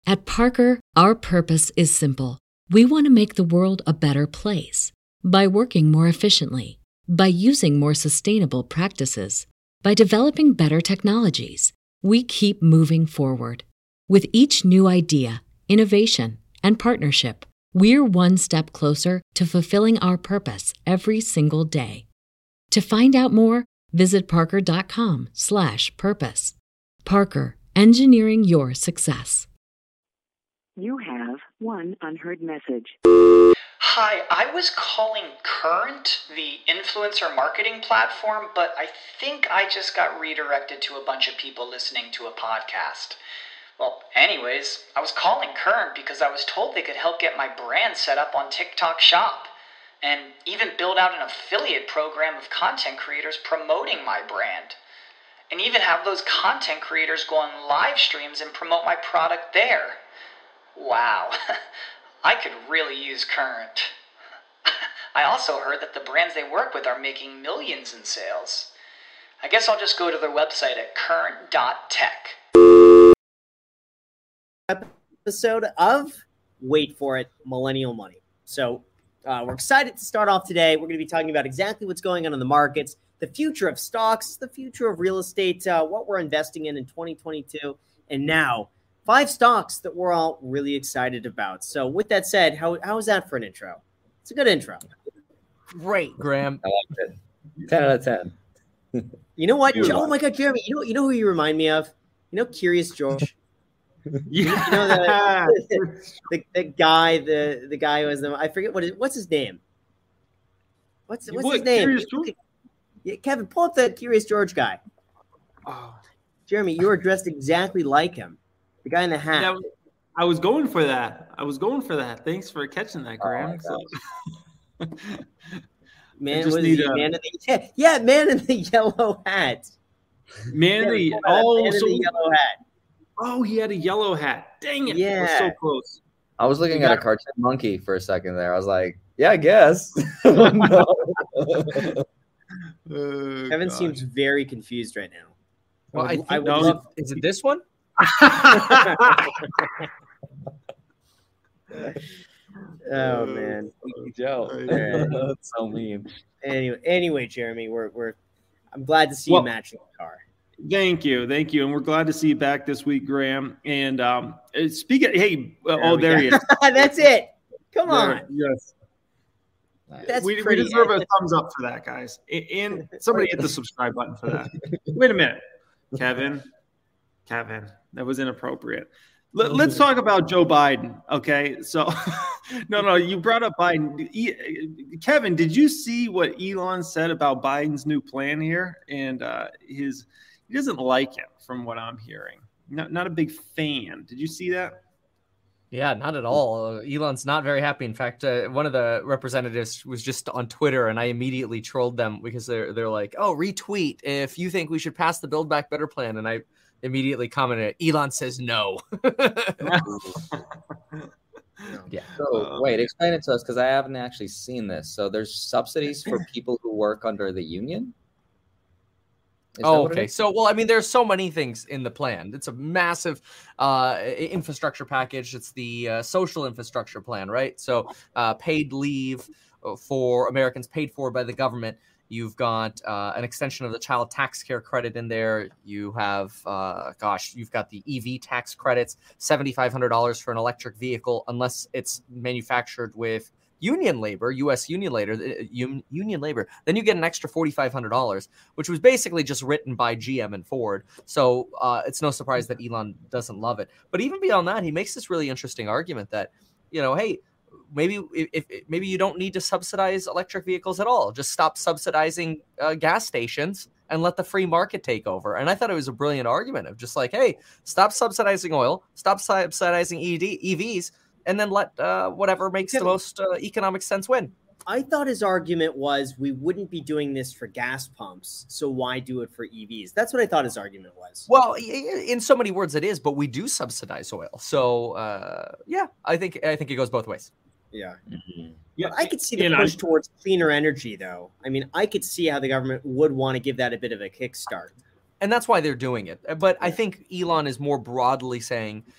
At Parker, our purpose is simple. We want to make the world a better place by working more efficiently, by using more sustainable practices, by developing better technologies. We keep moving forward. With each new idea, innovation, and partnership, we're one step closer to fulfilling our purpose every single day. To find out more, visit parker.com/purpose. Parker, engineering your success. You have one unheard message. Hi, I was calling Current, the influencer marketing platform, but I think I just got redirected to a bunch of people listening to a podcast. Well, anyways, I was calling Current because I was told they could help get my brand set up on TikTok Shop and even build out an affiliate program of content creators promoting my brand. And even have those content creators go on live streams and promote my product there. Wow, I could really use Current. I also heard that the brands they work with are making millions in sales. I guess I'll just go to their website at current.tech. Episode of, wait for it, Millennial Money. So we're excited to start off today. We're going to be talking about exactly what's going on in the markets, the future of stocks, the future of real estate, what we're investing in 2022, and now 5 stocks that we're all really excited about. So with that said, how is that for an intro? It's a good intro. Great, Graham. I like it. 10 out of 10. You know what? Oh my God, Jeremy, you know who you remind me of? You know Curious George? Yeah. You know the guy who has them. I forget what's his name. What's his name? Curious George? Yeah, Kevin, pull up the Curious George guy. Oh. Jeremy, you are dressed exactly like him. The guy in the hat. Yeah, I was going for that. Thanks for catching that, Graham. Man in the yellow hat. Man in the yellow hat. Oh, he had a yellow hat. Dang it. Yeah. It was so close. I was looking at a cartoon monkey for a second there. I was like, yeah, I guess. No. Kevin seems very confused right now. Well, I would love. Is it this one? Oh man, Joe. That's so mean. Anyway, Jeremy, I'm glad to see you matching the car. Thank you, and we're glad to see you back this week, Graham. And there he is. That's it. Come on. Yes. That's we deserve a thumbs up for that, guys. And somebody hit the subscribe button for that. Wait a minute, Kevin, that was inappropriate. Let's talk about Joe Biden. Okay, so no, you brought up Biden. Kevin, did you see what Elon said about Biden's new plan here? And he doesn't like it, from what I'm hearing. Not a big fan. Did you see that? Yeah, not at all. Elon's not very happy. In fact, one of the representatives was just on Twitter, and I immediately trolled them because they're like, "Oh, retweet if you think we should pass the Build Back Better plan." And I immediately commented, "Elon says no." Yeah. So wait, explain it to us because I haven't actually seen this. So there's subsidies for people who work under the union. Okay. So, well, I mean, there's so many things in the plan. It's a massive infrastructure package. It's the social infrastructure plan, right? So paid leave for Americans paid for by the government. You've got an extension of the child tax care credit in there. You have, you've got the EV tax credits, $7,500 for an electric vehicle, unless it's manufactured with union labor, U.S. union labor. Then you get an extra $4,500, which was basically just written by GM and Ford. So it's no surprise that Elon doesn't love it. But even beyond that, he makes this really interesting argument that, hey, maybe maybe you don't need to subsidize electric vehicles at all. Just stop subsidizing gas stations and let the free market take over. And I thought it was a brilliant argument of just like, hey, stop subsidizing oil, stop subsidizing EVs, and then let whatever makes the most economic sense win. I thought his argument was we wouldn't be doing this for gas pumps, so why do it for EVs? That's what I thought his argument was. Well, in so many words it is, but we do subsidize oil. So, I think it goes both ways. Yeah. Mm-hmm. Yeah, but I could see the push towards cleaner energy, though. I mean, I could see how the government would want to give that a bit of a kickstart. And that's why they're doing it. But I think Elon is more broadly saying,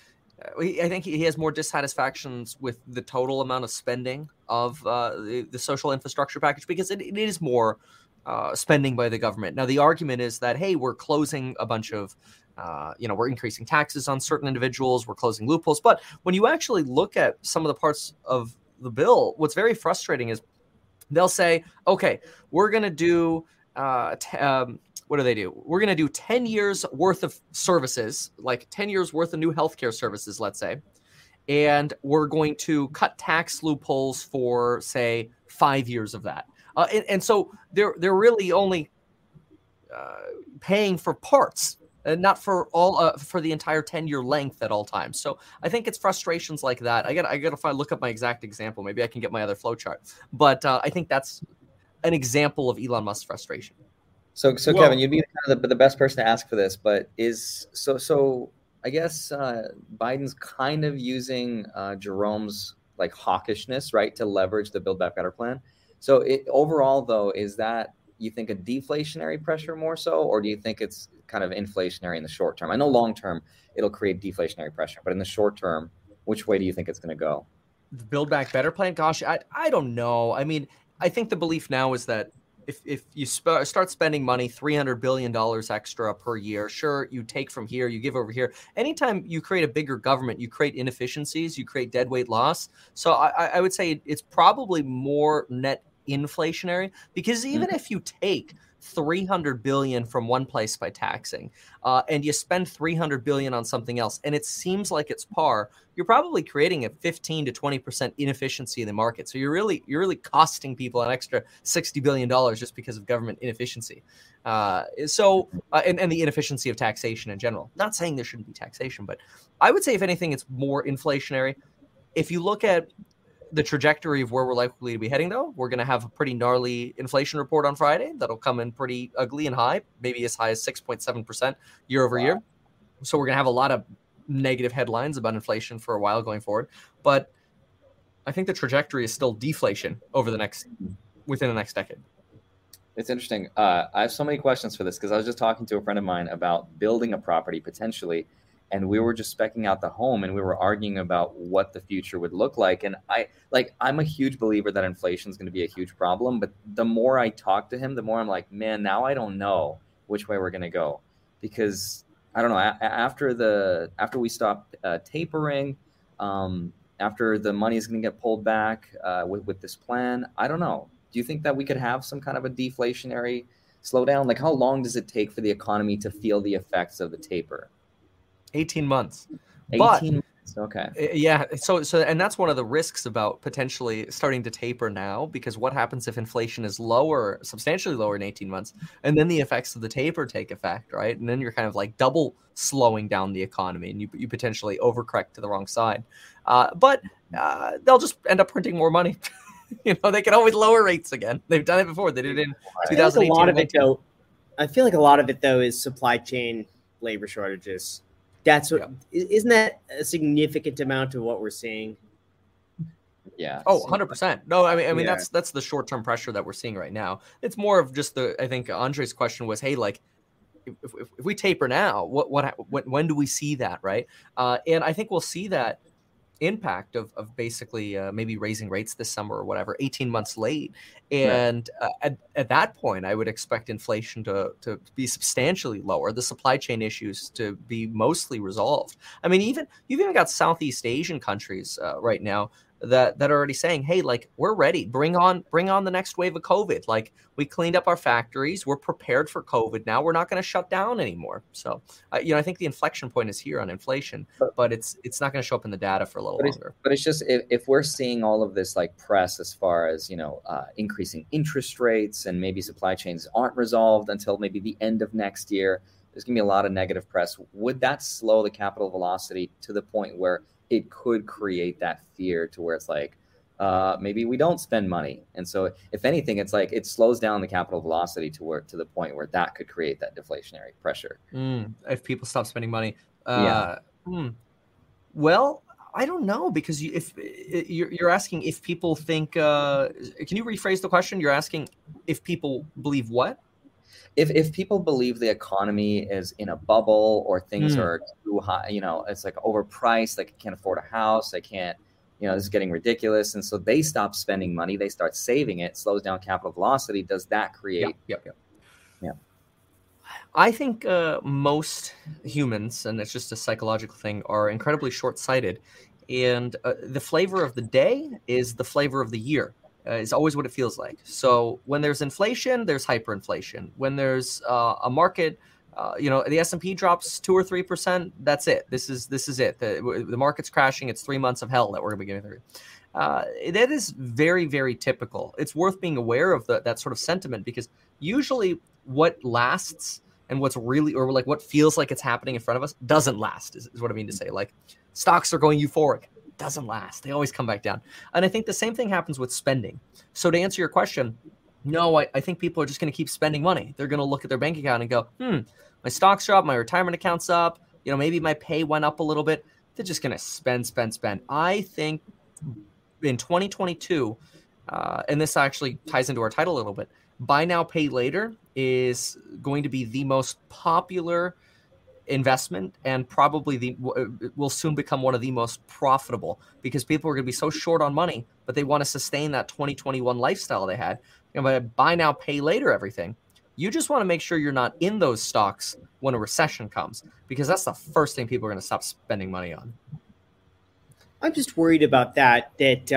I think he has more dissatisfactions with the total amount of spending of the social infrastructure package, because it is more spending by the government. Now, the argument is that, hey, we're closing a bunch of, we're increasing taxes on certain individuals, we're closing loopholes. But when you actually look at some of the parts of the bill, what's very frustrating is they'll say, okay, we're going to do what do they do? We're going to do 10 years worth of services, like 10 years worth of new healthcare services, let's say. And we're going to cut tax loopholes for, say, 5 years of that. And so they're really only paying for parts, and not for all for the entire 10-year length at all times. So I think it's frustrations like that. I got to look up my exact example. Maybe I can get my other flow chart. But I think that's an example of Elon Musk's frustration. So Kevin, you'd be kind of the best person to ask for this, but I guess Biden's kind of using Jerome's like hawkishness, right, to leverage the Build Back Better plan. So overall, though, is that, you think, a deflationary pressure more so, or do you think it's kind of inflationary in the short term? I know long term it'll create deflationary pressure, but in the short term, which way do you think it's going to go? The Build Back Better plan? Gosh, I don't know. I mean, I think the belief now is that if you start spending money, $300 billion extra per year, sure, you take from here, you give over here. Anytime you create a bigger government, you create inefficiencies, you create deadweight loss. So I would say it's probably more net inflationary, because even if you take $300 billion from one place by taxing, and you spend $300 billion on something else, and it seems like it's par, you're probably creating a 15 to 20% inefficiency in the market. So you're really costing people an extra $60 billion just because of government inefficiency. And the inefficiency of taxation in general. Not saying there shouldn't be taxation, but I would say if anything, it's more inflationary. If you look at the trajectory of where we're likely to be heading, though, we're going to have a pretty gnarly inflation report on Friday that'll come in pretty ugly and high, maybe as high as 6.7% year over year. So we're going to have a lot of negative headlines about inflation for a while going forward. But I think the trajectory is still deflation within the next decade. It's interesting. I have so many questions for this, because I was just talking to a friend of mine about building a property potentially, and we were just speccing out the home, and we were arguing about what the future would look like. And I'm a huge believer that inflation is going to be a huge problem. But the more I talk to him, the more I'm like, man, now I don't know which way we're going to go, because I don't know. After we stop tapering, after the money is going to get pulled back with this plan, I don't know. Do you think that we could have some kind of a deflationary slowdown? Like, how long does it take for the economy to feel the effects of the taper? 18 months. 18 months, okay. Yeah, so and that's one of the risks about potentially starting to taper now, because what happens if inflation is lower, substantially lower in 18 months, and then the effects of the taper take effect, right? And then you're kind of like double slowing down the economy, and you potentially overcorrect to the wrong side. But they'll just end up printing more money. They can always lower rates again. They've done it before. They did it in 2018. I feel like a lot of it, though, is supply chain labor shortages. That's what isn't that a significant amount of what we're seeing? Yeah. Oh, 100%. No, I mean that's the short-term pressure that we're seeing right now. It's more of just I think Andre's question was, hey, like if we taper now, when do we see that, right? And I think we'll see that impact of basically maybe raising rates this summer or whatever, 18 months late. And at that point, I would expect inflation to be substantially lower, the supply chain issues to be mostly resolved. I mean, you've even got Southeast Asian countries right now that are already saying, hey, like, we're ready. Bring on the next wave of COVID. Like, we cleaned up our factories. We're prepared for COVID now. We're not going to shut down anymore. So, I think the inflection point is here on inflation, but it's not going to show up in the data for a little longer. But it's just, if we're seeing all of this like press as far as, increasing interest rates, and maybe supply chains aren't resolved until maybe the end of next year, there's going to be a lot of negative press. Would that slow the capital velocity to the point where it could create that fear to where it's like, maybe we don't spend money? And so if anything, it's like it slows down the capital velocity to the point where that could create that deflationary pressure. If people stop spending money. Well, I don't know, because if you're asking if people think, can you rephrase the question? You're asking if people believe what? If people believe the economy is in a bubble or things are too high, it's like overpriced, like I can't afford a house, I can't, this is getting ridiculous. And so they stop spending money, they start saving it, slows down capital velocity. Does that create? Yep. Yeah. I think most humans, and it's just a psychological thing, are incredibly short-sighted. And the flavor of the day is the flavor of the year. Is always what it feels like. So when there's inflation, there's hyperinflation. When there's a market, the S&P drops 2 or 3%. That's it. This is it. The market's crashing. It's 3 months of hell that we're going to be getting through. That is very, very typical. It's worth being aware of that sort of sentiment, because usually what lasts and what's really, or like what feels like it's happening in front of us, doesn't last. Is what I mean to say. Like stocks are going euphoric. Doesn't last. They always come back down. And I think the same thing happens with spending. So to answer your question, no, I think people are just going to keep spending money. They're going to look at their bank account and go, my stocks are up, my retirement account's up, maybe my pay went up a little bit. They're just going to spend. I think in 2022, and this actually ties into our title a little bit, buy now, pay later is going to be the most popular investment, and probably will soon become one of the most profitable, because people are going to be so short on money, but they want to sustain that 2021 lifestyle they had. But buy now, pay later everything. You just want to make sure you're not in those stocks when a recession comes, because that's the first thing people are going to stop spending money on. I'm just worried about that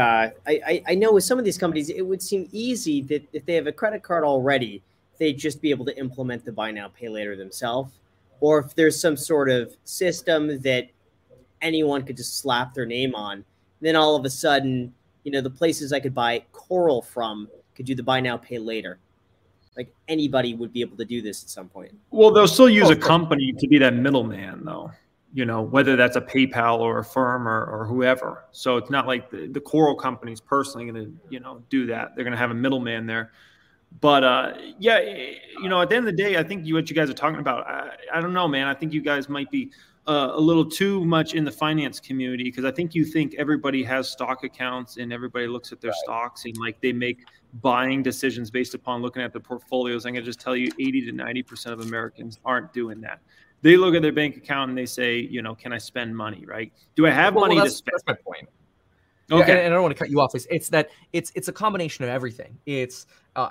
I know with some of these companies, it would seem easy that if they have a credit card already, they'd just be able to implement the buy now, pay later themselves. Or if there's some sort of system that anyone could just slap their name on, then all of a sudden, the places I could buy coral from could do the buy now, pay later. Like anybody would be able to do this at some point. Well, they'll still use a company to be that middleman, though. Whether that's a PayPal or a firm or whoever. So it's not like the coral company's personally going to, do that. They're going to have a middleman there. But at the end of the day, I think what you guys are talking about, I don't know, man. I think you guys might be a little too much in the finance community, because I think you think everybody has stock accounts and everybody looks at their stocks and like they make buying decisions based upon looking at the portfolios. I'm going to just tell you 80 to 90% of Americans aren't doing that. They look at their bank account and they say, can I spend money, right? Do I have money to spend? That's my point. Okay. Yeah, and I don't want to cut you off. It's that it's a combination of everything. It's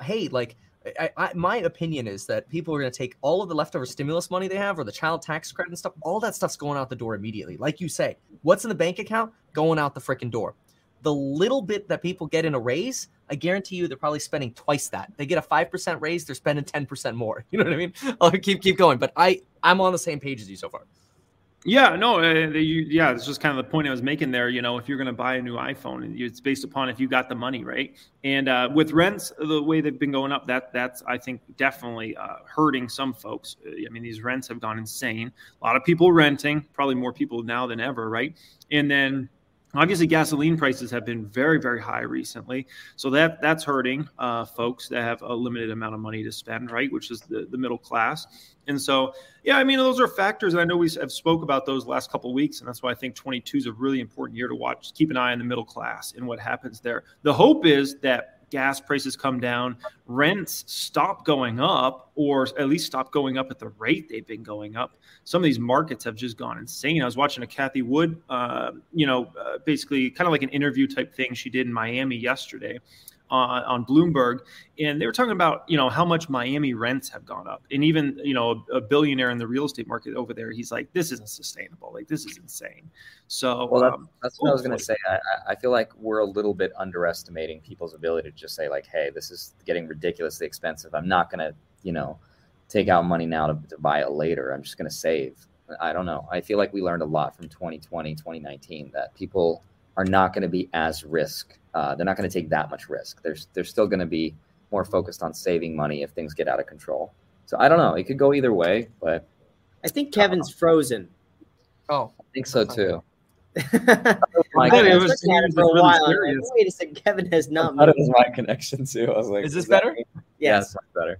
my opinion is that people are going to take all of the leftover stimulus money they have, or the child tax credit and stuff. All that stuff's going out the door immediately. Like you say, what's in the bank account going out the freaking door. The little bit that people get in a raise, I guarantee you they're probably spending twice that. They get a 5% raise, they're spending 10% more. You know what I mean? I'll keep going, but I'm on the same page as you so far. Yeah, no, it's just kind of the point I was making there. If you're going to buy a new iPhone, it's based upon if you got the money, right? And with rents, the way they've been going up, that's I think definitely hurting some folks. I mean, these rents have gone insane. A lot of people renting, probably more people now than ever, right? And then obviously gasoline prices have been very, very high recently. So that's hurting folks that have a limited amount of money to spend, right? Which is the middle class. And so, yeah, I mean, those are factors. And I know we have spoke about those last couple of weeks. And that's why I think 22 is a really important year to watch. Keep an eye on the middle class and what happens there. The hope is that gas prices come down, rents stop going up, or at least stop going up at the rate they've been going up. Some of these markets have just gone insane. I was watching a Kathy Wood, basically kind of like an interview type thing she did in Miami yesterday on Bloomberg. And they were talking about, how much Miami rents have gone up. And even, a billionaire in the real estate market over there, he's like, this isn't sustainable. Like, this is insane. So that's what I was going to say. I feel like we're a little bit underestimating people's ability to just say like, hey, this is getting ridiculously expensive. I'm not going to, take out money now to buy it later. I'm just going to save. I don't know. I feel like we learned a lot from 2020, 2019, that people are not going to be as risk. They're not going to take that much risk. They're still going to be more focused on saving money if things get out of control. So I don't know. It could go either way, but I think Kevin's frozen. Oh, I think so too. I thought it was for a while. Like, wait a second, Kevin has not moved. I thought it was my connection too. I was like, is this better? Yeah, it's much better.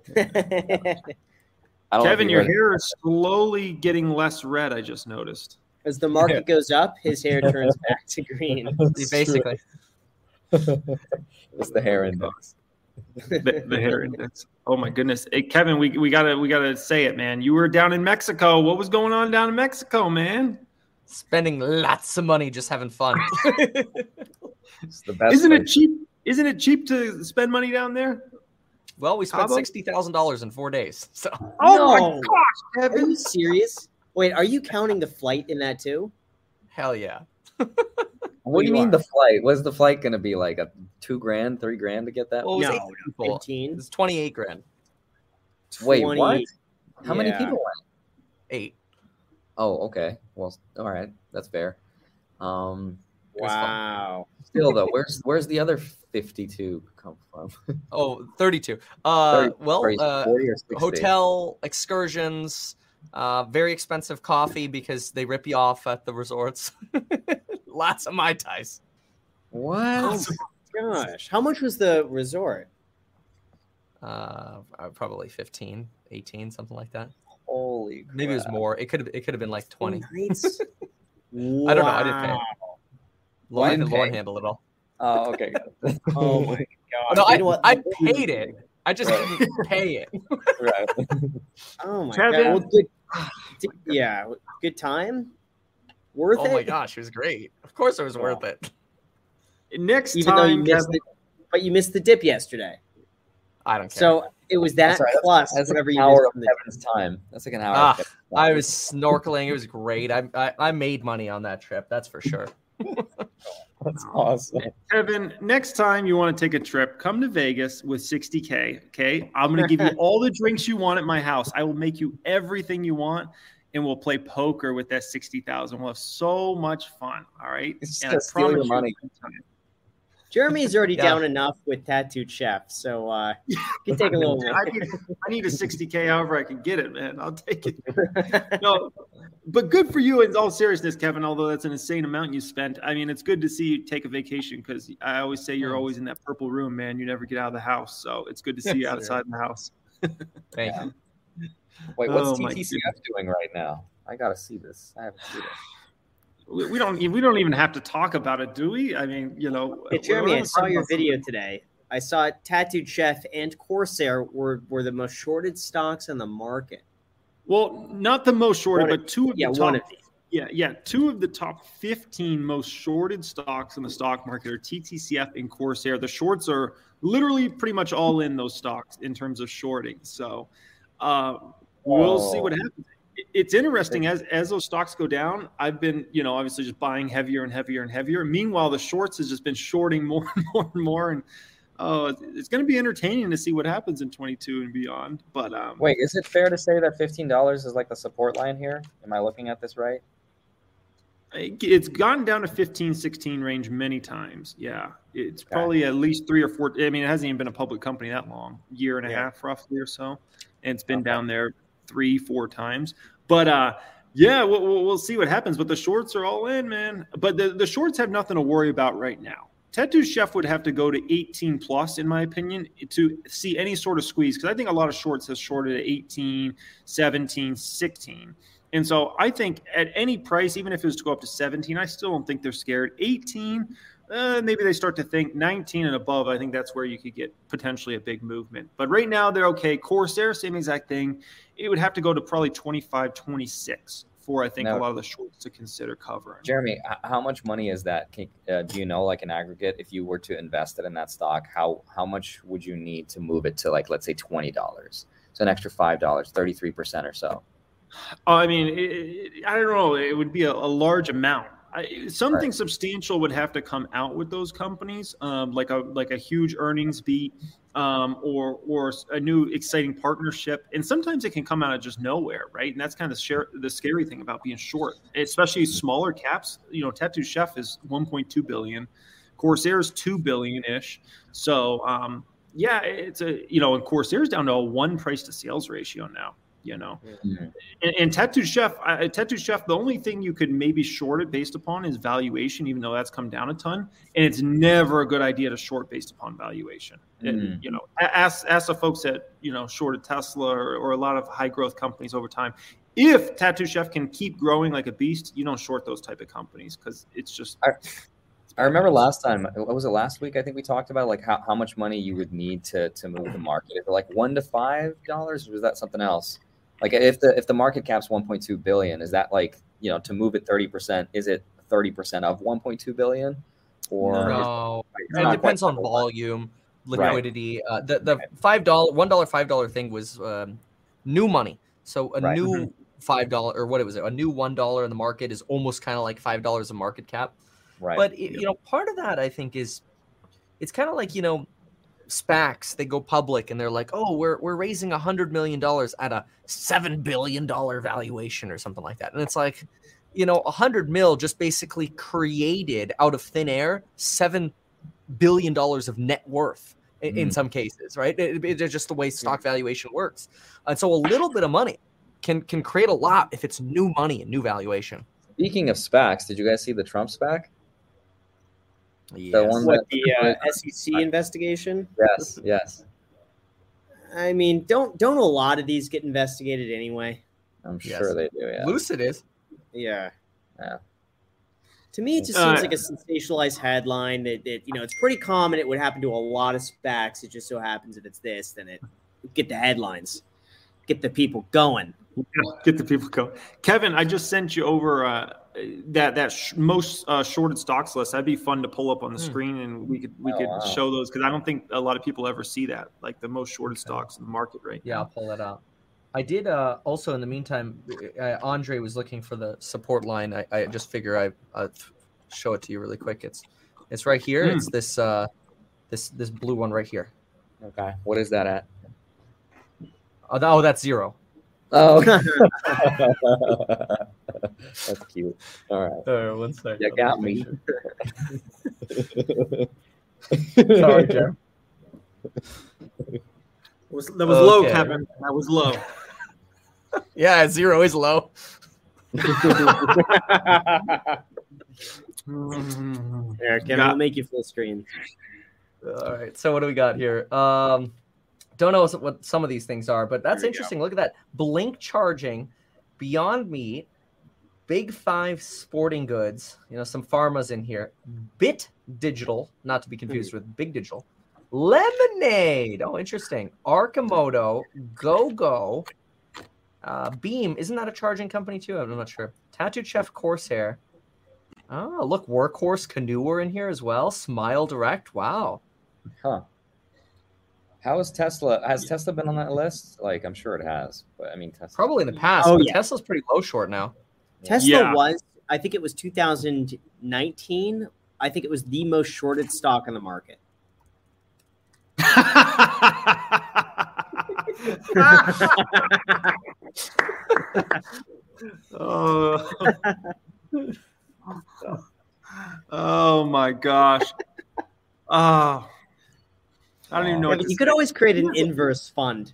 Kevin, your hair is slowly getting less red, I just noticed. As the market goes up, his hair turns back to green. Basically. It's the hair index. The hair index. Oh my goodness. Hey, Kevin, we gotta say it, man. You were down in Mexico. What was going on down in Mexico, man? Spending lots of money, just having fun. It's the best. Isn't it cheap? Isn't it cheap to spend money down there? Well, we spent Cabo? $60,000 in 4 days. So Oh No. my gosh, Are Kevin. you serious? Wait, are you counting the flight in that too? hell yeah. What do you You mean are. the flight? Was the flight going to be like a $2,000, $3,000 to get that? Well, it was No, 8 people. 15. It's 28 grand. Wait, 20. what? How many Yeah. people went? 8. Oh, okay. Well, all right, that's fair. was Wow. Still though, where's the other 52 come from? Oh, 32. 30, sorry, 40 or 60? Hotel excursions, very expensive coffee because they rip you off at the resorts. Lots of Mai Tais. What? Oh my gosh. How much was the resort? Probably 15, 18, something like that. Holy crap. Maybe it was more. It could have been like 20. Nights? I don't know. I didn't pay. Wow. Lauren, didn't Lauren pay? handled it all. Oh, okay. Oh my god. No, You know what? I paid it. I just didn't pay it. Right. Oh my Kevin. god. Well, yeah, good time. Worth it. Oh my gosh, it was great. Of course it was worth it. Next Even though you time, missed Kevin, it, but you missed the dip yesterday. I don't care. So it was that That's right. plus That's whatever an you hour missed of from the Kevin's time. That's like an hour. Ah, of Kevin's time. I was snorkeling. It was great. I made money on that trip. That's for sure. That's awesome. Kevin, next time you want to take a trip, come to Vegas with 60K. Okay, I'm going to give you all the drinks you want at my house. I will make you everything you want, and we'll play poker with that 60,000. We'll have so much fun. All right, It's and just steal your you- money. Jeremy's already Yeah. down enough with Tattooed Chef, so you can take a little more. I need a 60K however I can get it, man. I'll take it. No, but good for you in all seriousness, Kevin, although that's an insane amount you spent. I mean, it's good to see you take a vacation because I always say you're always in that purple room, man. You never get out of the house. So it's good to see you Yes, outside the house. Thank you. Wait, what's Oh, my TTCF doing right now? I gotta see this. I haven't seen it. We don't even have to talk about it, do we? I mean, you know. Hey, Jeremy, we're I only saw talking your about video something- today. I saw Tattooed Chef and Corsair were the most shorted stocks in the market. Well, not the most shorted, One of- but two of Yeah, the top. one of these. Yeah. Two of the top 15 most shorted stocks in the stock market are TTCF and Corsair. The shorts are literally pretty much all in those stocks in terms of shorting. So we'll see what happens. It's interesting as those stocks go down. I've been, obviously just buying heavier and heavier and heavier. Meanwhile, the shorts has just been shorting more and more and more. And it's going to be entertaining to see what happens in 22 and beyond. But Wait, is it fair to say that $15 is like the support line here? Am I looking at this right? it's gotten down to 15, 16 range many times. Yeah. It's probably at least 3 or 4. I mean, it hasn't even been a public company that long, year and a half roughly or so. And it's been down there 3, 4 times. But yeah, we'll see what happens. But the shorts are all in, man. But the shorts have nothing to worry about right now. Tattoo Chef would have to go to 18 plus, in my opinion, to see any sort of squeeze. Because I think a lot of shorts has shorted at 18, 17, 16. And so I think at any price, even if it was to go up to 17, I still don't think they're scared. 18, maybe they start to think 19 and above. I think that's where you could get potentially a big movement. But right now they're okay. Corsair, same exact thing. It would have to go to probably 25, 26 for, I think, a lot of the shorts to consider covering. Jeremy, how much money is that? Do you know, like an aggregate, if you were to invest it in that stock, how much would you need to move it to, like, let's say $20? So an extra $5, 33% or so. I mean, I don't know. It would be a large amount. Something substantial would have to come out with those companies, like a huge earnings beat, or a new exciting partnership. And sometimes it can come out of just nowhere, right? And that's kind of the scary thing about being short, especially smaller caps. Tattoo Chef is 1.2 billion, Corsair is 2 billion ish. So yeah, it's and Corsair's down to a 1 price to sales ratio now. And Tattoo Chef, the only thing you could maybe short it based upon is valuation, even though that's come down a ton. And it's never a good idea to short based upon valuation. And, ask the folks that, shorted Tesla or a lot of high growth companies over time. If Tattoo Chef can keep growing like a beast, you don't short those type of companies because it's just. It's I remember last time, what was it, last week? I think we talked about like how much money you would need to move the market. Is it like $1 to $5, or was that something else? Like if the market cap's 1.2 billion, is that like, to move it 30%, is it 30% of 1.2 billion? Or no, it depends on volume, liquidity. The $5, $5 thing was new money. So a new $5, or what was it? A new $1 in the market is almost kind of like $5 a market cap. Right. But part of that I think is it's kind of like SPACs. They go public and they're like, oh, we're raising $100 million at a $7 billion valuation or something like that, and it's like, 100 mil just basically created out of thin air $7 billion of net worth in some cases, right? It's just the way stock valuation works, and so a little bit of money can create a lot if it's new money and new valuation. Speaking of SPACs, did you guys see the Trump SPAC? Yes. The one the SEC investigation? Yes. I mean, don't a lot of these get investigated anyway? I'm sure they do. Yeah. Lucid is. Yeah. Yeah. To me, it just seems like a sensationalized headline that it's pretty common. It would happen to a lot of SPACs. It just so happens if it's this, then it get the headlines, get the people going. Get the people going. Kevin, I just sent you over that most shorted stocks list. That'd be fun to pull up on the screen, and we could show those, because I don't think a lot of people ever see that, like the most shorted stocks in the market right now. I'll pull that out. I did also in the meantime, Andre was looking for the support line. I just figure I'll show it to you really quick. It's right here. It's this this blue one right here. Okay. What is that at? Oh, that's 0. Oh, that's cute. All right. 1 second. You got me. Sorry, Jeff. That was low, Kevin. That was low. Yeah, 0 is low. There, Kevin, I'll make you full screen. All right. So what do we got here? Don't know what some of these things are, but that's interesting. Look at that. Blink Charging, Beyond Meat, Big 5 Sporting Goods, some pharmas in here. Bit Digital, not to be confused with Big Digital. Lemonade. Oh, interesting. Arcimoto, GoGo, Beam. Isn't that a charging company too? I'm not sure. Tattooed Chef Corsair. Oh, look, Workhorse Canoe are in here as well. Smile Direct. Wow. Huh. How is Tesla? Has Tesla been on that list? Like, I'm sure it has, but I mean, Tesla probably in the past. Oh, but yeah. Tesla's pretty low short now. Tesla was, I think it was 2019. I think it was the most shorted stock on the market. Oh my gosh. I don't even know. You could always create an inverse fund.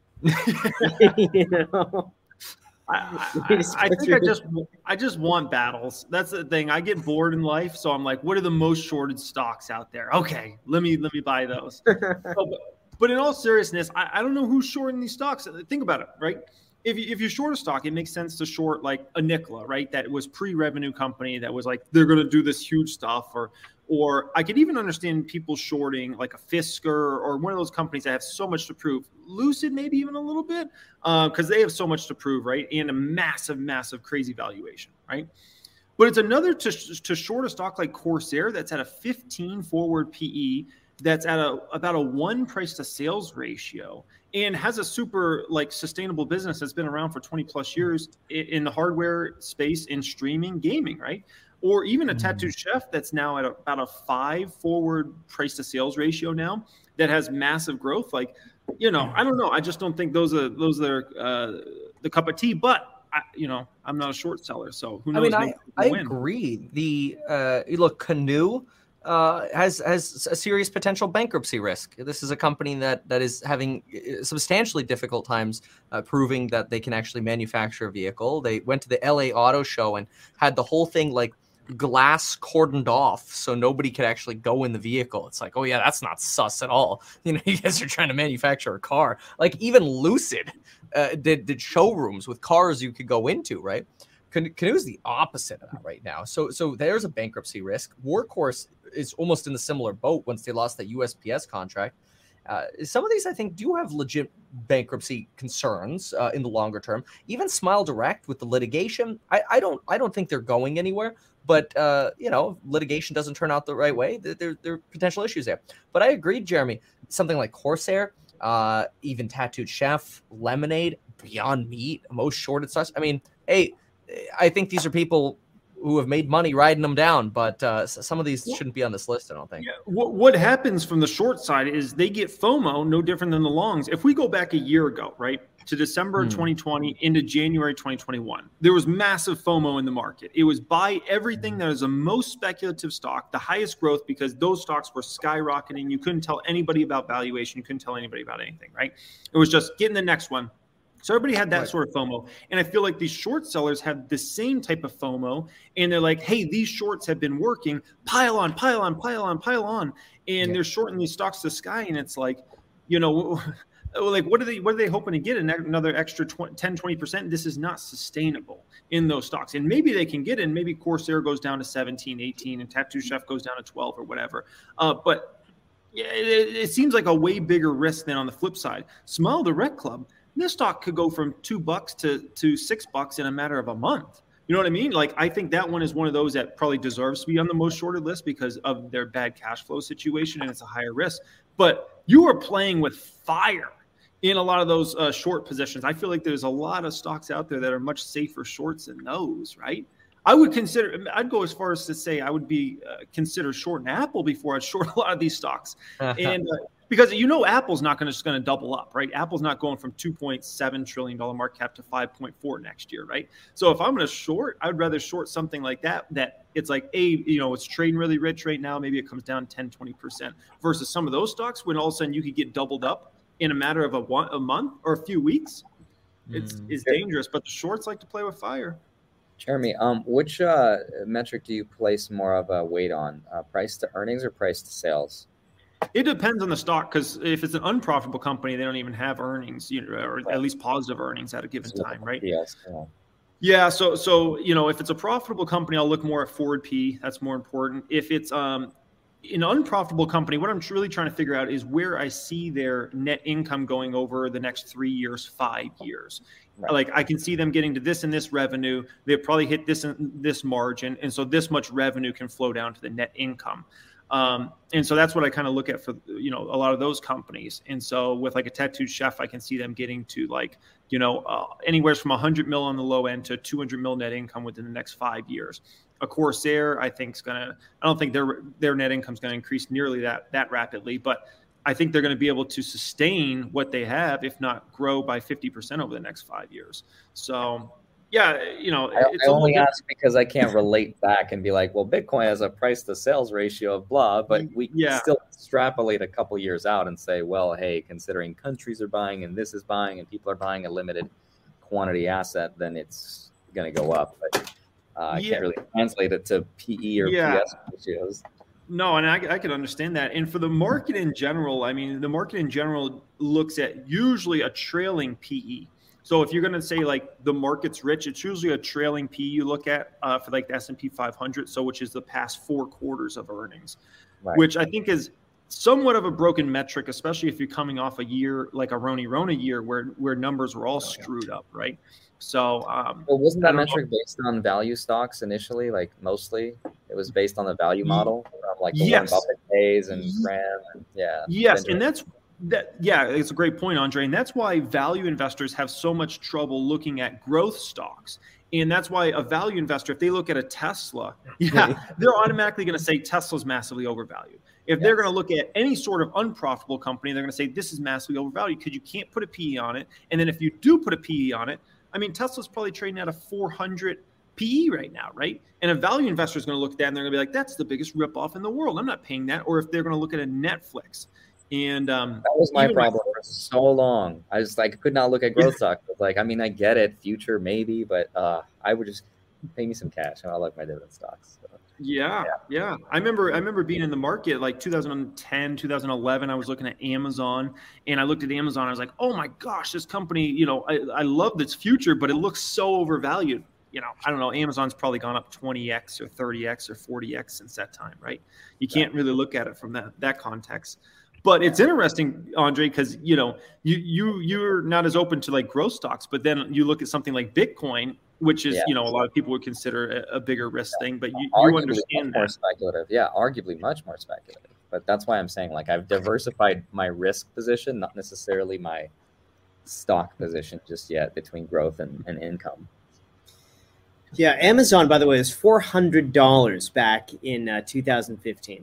I think I just want battles. That's the thing. I get bored in life, so I'm like, what are the most shorted stocks out there? Okay, let me buy those. But in all seriousness, I don't know who's shorting these stocks. Think about it, right? If you're short a stock, it makes sense to short like a Nikola, right? That was pre-revenue company that was like, they're going to do this huge stuff. Or I could even understand people shorting like a Fisker or one of those companies that have so much to prove. Lucid, maybe even a little bit, because they have so much to prove, right? And a massive, massive, crazy valuation, right? But it's another to short a stock like Corsair that's at a 15 forward PE, that's at about a 1 price to sales ratio, and has a super like sustainable business that's been around for 20 plus years in the hardware space, in streaming gaming, right? Or even a Tattooed Chef that's now at about a 5 forward price to sales ratio now, that has massive growth. Like, I don't know. I just don't think those are the cup of tea. But I'm not a short seller, so who knows? I agree. Look, Canoe has a serious potential bankruptcy risk. This is a company that is having substantially difficult times proving that they can actually manufacture a vehicle. They went to the LA Auto Show and had the whole thing like glass cordoned off so nobody could actually go in the vehicle. It's like, oh yeah, that's not sus at all. You guys are trying to manufacture a car. Like even Lucid did showrooms with cars you could go into, right? Canoo's the opposite of that right now. So there's a bankruptcy risk. Workhorse is almost in a similar boat once they lost that USPS contract. Some of these, I think, do have legit bankruptcy concerns in the longer term. Even Smile Direct with the litigation, I don't think they're going anywhere. But litigation doesn't turn out the right way. There are potential issues there. But I agree, Jeremy. Something like Corsair, even Tattooed Chef, Lemonade, Beyond Meat, most shorted stocks. I mean, hey, I think these are people who have made money riding them down, but some of these shouldn't be on this list, I don't think. Yeah. What happens from the short side is they get FOMO, no different than the longs. If we go back a year ago, right, to December 2020 into January 2021, there was massive FOMO in the market. It was buy everything that is the most speculative stock, the highest growth, because those stocks were skyrocketing. You couldn't tell anybody about valuation. You couldn't tell anybody about anything, right? It was just getting the next one. So everybody had that sort of FOMO. And I feel like these short sellers have the same type of FOMO. And they're like, hey, these shorts have been working. Pile on, pile on, pile on, pile on. And they're shorting these stocks to the sky. And it's like, like, what are they hoping to get? Another extra 10, 20%? This is not sustainable in those stocks. And maybe they can get in. Maybe Corsair goes down to 17, 18, and Tattoo Chef goes down to 12 or whatever. But it seems like a way bigger risk than on the flip side. Smile Direct Club, this stock could go from $2 to $6 in a matter of a month. You know what I mean? Like, I think that one is one of those that probably deserves to be on the most shorted list because of their bad cash flow situation, and it's a higher risk. But you are playing with fire in a lot of those short positions. I feel like there's a lot of stocks out there that are much safer shorts than those, right? I'd go as far as to say I would be consider shorting Apple before I'd short a lot of these stocks. And because Apple's not going to double up, right? Apple's not going from $2.7 trillion market cap to 5.4 next year, right? So if I'm going to short, I'd rather short something like that it's like it's trading really rich right now. Maybe it comes down 10, 20% versus some of those stocks when all of a sudden you could get doubled up in a matter of a month or a few weeks. It's dangerous, but the shorts like to play with fire. Jeremy, which metric do you place more of a weight on, price to earnings or price to sales? It depends on the stock, because if it's an unprofitable company, they don't even have earnings, or at least positive earnings at a given time, right? Yes. Yeah. So if it's a profitable company, I'll look more at forward P. That's more important. If it's an unprofitable company, what I'm really trying to figure out is where I see their net income going over the next 3 years, 5 years. Right. Like, I can see them getting to this and this revenue. They'll probably hit this and this margin. And so this much revenue can flow down to the net income. And so that's what I kind of look at for, a lot of those companies. And so with like a Tattooed Chef, I can see them getting to anywhere from 100 mil on the low end to 200 mil net income within the next 5 years. A Corsair, I don't think their net income is going to increase nearly that rapidly, but I think they're going to be able to sustain what they have, if not grow by 50% over the next 5 years. So yeah, I only ask because I can't relate back and be like, well, Bitcoin has a price to sales ratio of blah, but we can still extrapolate a couple years out and say, well, hey, considering countries are buying and this is buying and people are buying a limited quantity asset, then it's going to go up. But I can't really translate it to PE or PS ratios. No, and I can understand that. And for the market in general, the market in general looks at usually a trailing PE. So if you're going to say like the market's rich, it's usually a trailing P you look at for like the S&P 500, which is the past 4 quarters of earnings, which I think is somewhat of a broken metric, especially if you're coming off a year like a Rona year where numbers were all screwed up, right? So, wasn't that metric based on value stocks initially? Like mostly, it was based on the value model, like the Warren Buffett days and Graham, Yes, and that's. It's a great point, Andre. And that's why value investors have so much trouble looking at growth stocks. And that's why a value investor, if they look at a Tesla, they're automatically going to say Tesla's massively overvalued. If they're going to look at any sort of unprofitable company, they're going to say this is massively overvalued because you can't put a PE on it. And then if you do put a PE on it, Tesla's probably trading at a 400 PE right now, right? And a value investor is going to look at that and they're going to be like, that's the biggest ripoff in the world. I'm not paying that. Or if they're going to look at a Netflix. And that was my problem for so long. I just could not look at growth stock. I get it, future maybe, but I would just pay me some cash and I like my dividend stocks. So. Yeah. I remember being in the market like 2010, 2011. I was looking at Amazon, and I looked at Amazon. I was like, oh my gosh, this company, I love this future, but it looks so overvalued. I don't know, Amazon's probably gone up 20x or 30x or 40x since that time, right? You can't really look at it from that context. But it's interesting, Andre, because you're not as open to like growth stocks, but then you look at something like Bitcoin, which is a lot of people would consider a bigger risk thing, but you understand that. More speculative, arguably much more speculative. But that's why I'm saying like I've diversified my risk position, not necessarily my stock position just yet between growth and income. Yeah, Amazon, by the way, is $400 back in 2015.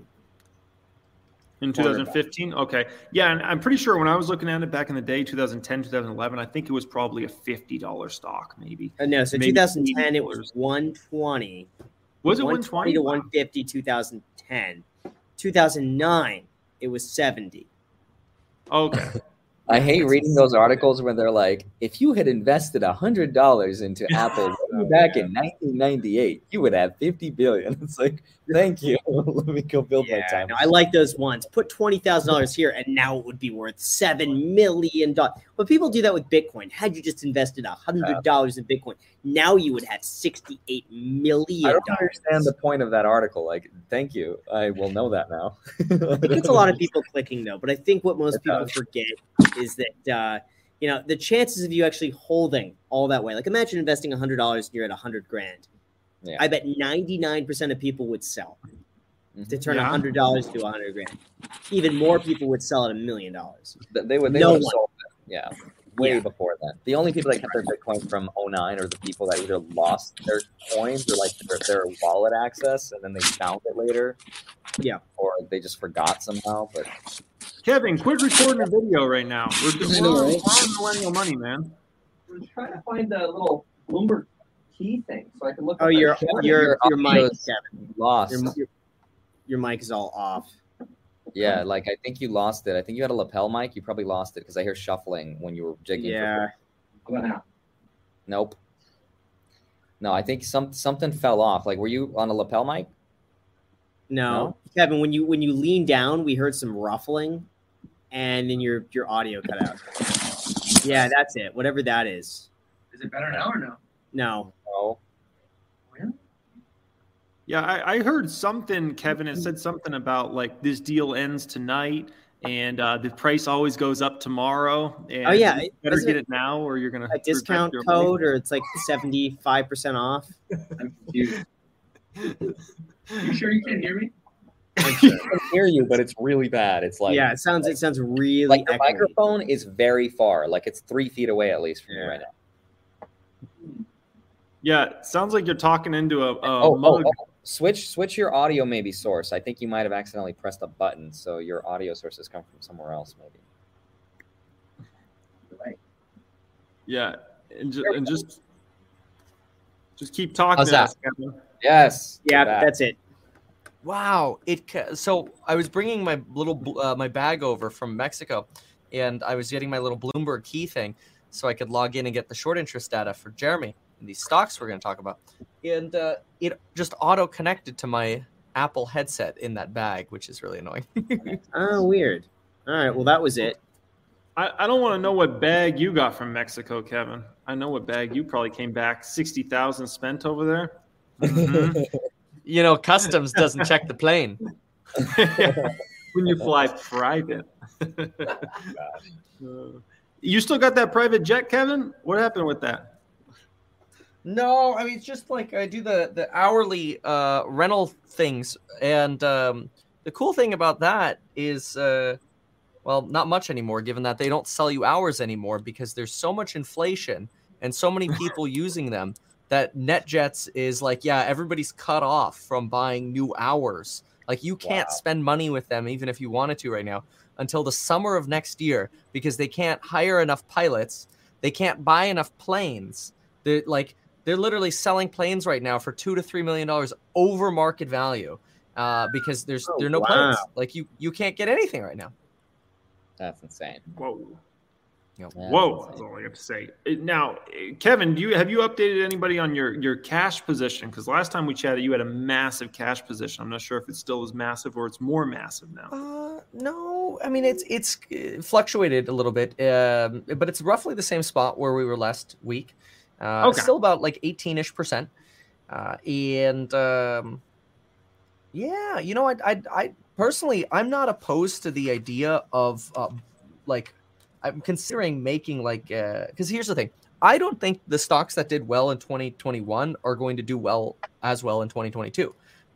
In 2015? Okay. Yeah, and I'm pretty sure when I was looking at it back in the day, 2010, 2011, I think it was probably a $50 stock, maybe. No, so maybe 2010, $80. It was 120. Was it 120? To 150, 2010. 2009, it was 70. Okay. I hate reading those articles where they're like, if you had invested $100 into Apple back in 1998, you would have $50 billion. It's like, thank you. Let me go build my time. No, I like those ones. Put $20,000 here, and now it would be worth $7 million. But people do that with Bitcoin. Had you just invested $100 in Bitcoin, now you would have $68 million. I don't understand the point of that article. Like, thank you. I will know that now. It gets a lot of people clicking, though. But I think what most people forget is that the chances of you actually holding all that way. Like, imagine investing $100 and you're at $100,000. Yeah. I bet 99% of people would sell to turn $100 to $100,000. Even more people would sell at $1 million. They would have sold it. Yeah, way before then. The only people that kept their Bitcoin from 2009 are the people that either lost their coins or like their wallet access and then they found it later. Yeah, or they just forgot somehow. But Kevin, quit recording a video right now. We're on millennial money, man. We're trying to find the little Bloomberg key thing so I can look. Oh, your mic, Kevin. Lost. Your mic is all off. Yeah, like I think you lost it. I think you had a lapel mic. You probably lost it because I hear shuffling when you were jigging. Yeah. How about now? Nope. No, I think something fell off. Like, were you on a lapel mic? No, Kevin. When you leaned down, we heard some ruffling, and then your audio cut out. Yeah, that's it. Whatever that is. Is it better now or no? No. Really? Yeah, I heard something, Kevin. It said something about like this deal ends tonight and the price always goes up tomorrow. And you better get it now or you're going to a discount code or it's like 75% off. I'm confused. You sure you can't hear me? I can hear you, but it's really bad. It's like it sounds really like the microphone is very far. Like it's 3 feet away at least from you right now. Yeah, sounds like you're talking into a mug. Switch your audio maybe source. I think you might have accidentally pressed a button, so your audio sources come from somewhere else maybe. Right. Yeah, and just keep talking. How's that? Yes. Yeah, that's it. Wow. So I was bringing my little my bag over from Mexico, and I was getting my little Bloomberg key thing so I could log in and get the short interest data for Jeremy and these stocks we're going to talk about. And it just auto connected to my Apple headset in that bag, which is really annoying. Oh, weird. All right. Well, that was it. I don't want to know what bag you got from Mexico, Kevin. I know what bag you probably came back 60,000 spent over there. Mm-hmm. Customs doesn't check the plane. When you fly private. You still got that private jet, Kevin? What happened with that? No, I mean, it's just like I do the hourly rental things. And the cool thing about that is, not much anymore, given that they don't sell you hours anymore because there's so much inflation and so many people using them that NetJets is like, everybody's cut off from buying new hours. Like you can't spend money with them, even if you wanted to right now, until the summer of next year because they can't hire enough pilots. They can't buy enough planes. They're literally selling planes right now for $2 to $3 million over market value because there are no planes. Like you can't get anything right now. That's insane. Whoa. Yep. Whoa, that's all I have to say. Now, Kevin, have you updated anybody on your cash position? Because last time we chatted, you had a massive cash position. I'm not sure if it's still as massive or it's more massive now. No, I mean it fluctuated a little bit, but it's roughly the same spot where we were last week. Still about like 18-ish%. Yeah, you know, I personally, I'm not opposed to the idea of like, I'm considering making like, because here's the thing. I don't think the stocks that did well in 2021 are going to do well in 2022.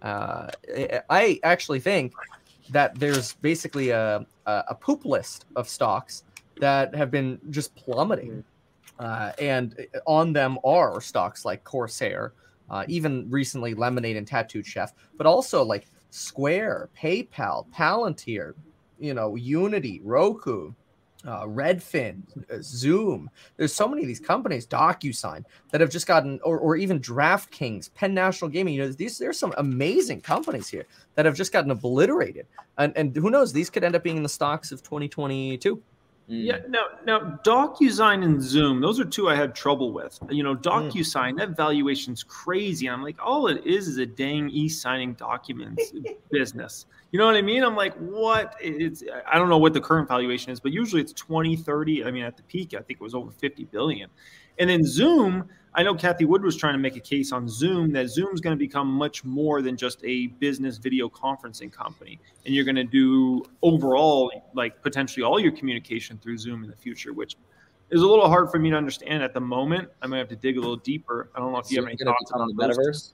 I actually think that there's basically a poop list of stocks that have been just plummeting. And on them are stocks like Corsair, even recently Lemonade and Tattooed Chef, but also like Square, PayPal, Palantir, you know, Unity, Roku, Redfin, Zoom. There's so many of these companies, DocuSign, that have just gotten, or even DraftKings, Penn National Gaming. You know, there's some amazing companies here that have just gotten obliterated. And who knows, these could end up being in the stocks of 2022. Yeah, now DocuSign and Zoom, those are two I had trouble with. You know, DocuSign, that valuation's crazy. And I'm like, all it is a dang e-signing documents business. You know what I mean? I'm like, what? I don't know what the current valuation is, but usually it's 20, 30. I mean, at the peak, I think it was over 50 billion. And then Zoom, I know Kathy Wood was trying to make a case on Zoom that Zoom's going to become much more than just a business video conferencing company. And you're going to do overall, like potentially all your communication through Zoom in the future, which is a little hard for me to understand at the moment. I might have to dig a little deeper. I don't know if you have any thoughts on the metaverse.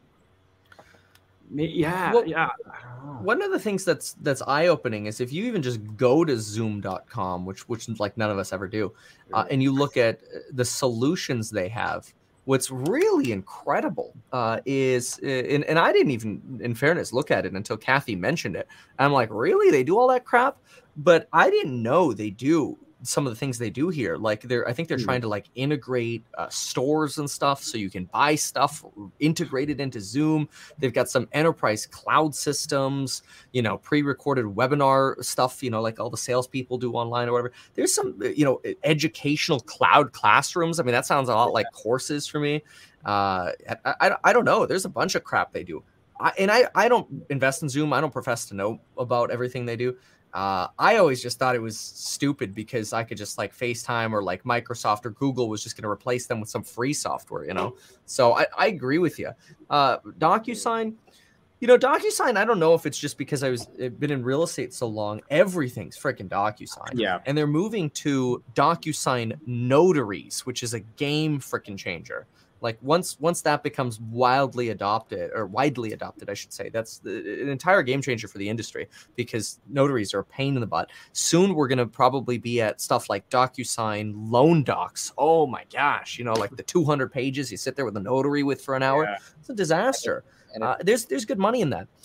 Yeah, well, yeah. One of the things that's eye-opening is if you even just go to Zoom.com, which like none of us ever do, and you look at the solutions they have. What's really incredible is, and I didn't even, in fairness, look at it until Kathy mentioned it. I'm like, really? They do all that crap? But I didn't know they do some of the things they do here. Like I think they're trying to like integrate stores and stuff so you can buy stuff integrated into Zoom. They've got some enterprise cloud systems, you know, pre-recorded webinar stuff, you know, like all the salespeople do online or whatever. There's some, you know, educational cloud classrooms. I mean, that sounds a lot like courses for me. I don't know. There's a bunch of crap they do. I don't invest in Zoom. I don't profess to know about everything they do. I always just thought it was stupid because I could just like FaceTime or like Microsoft or Google was just going to replace them with some free software, you know? So I agree with you. DocuSign, you know, DocuSign, I don't know if it's just because I've been in real estate so long, everything's freaking DocuSign. Yeah. And they're moving to DocuSign Notaries, which is a game freaking changer. Like once that becomes widely adopted, I should say, that's an entire game changer for the industry because notaries are a pain in the butt. Soon we're going to probably be at stuff like DocuSign Loan Docs. Oh my gosh, you know, like the 200 pages you sit there with a notary with for an hour. Yeah. It's a disaster. There's good money in that.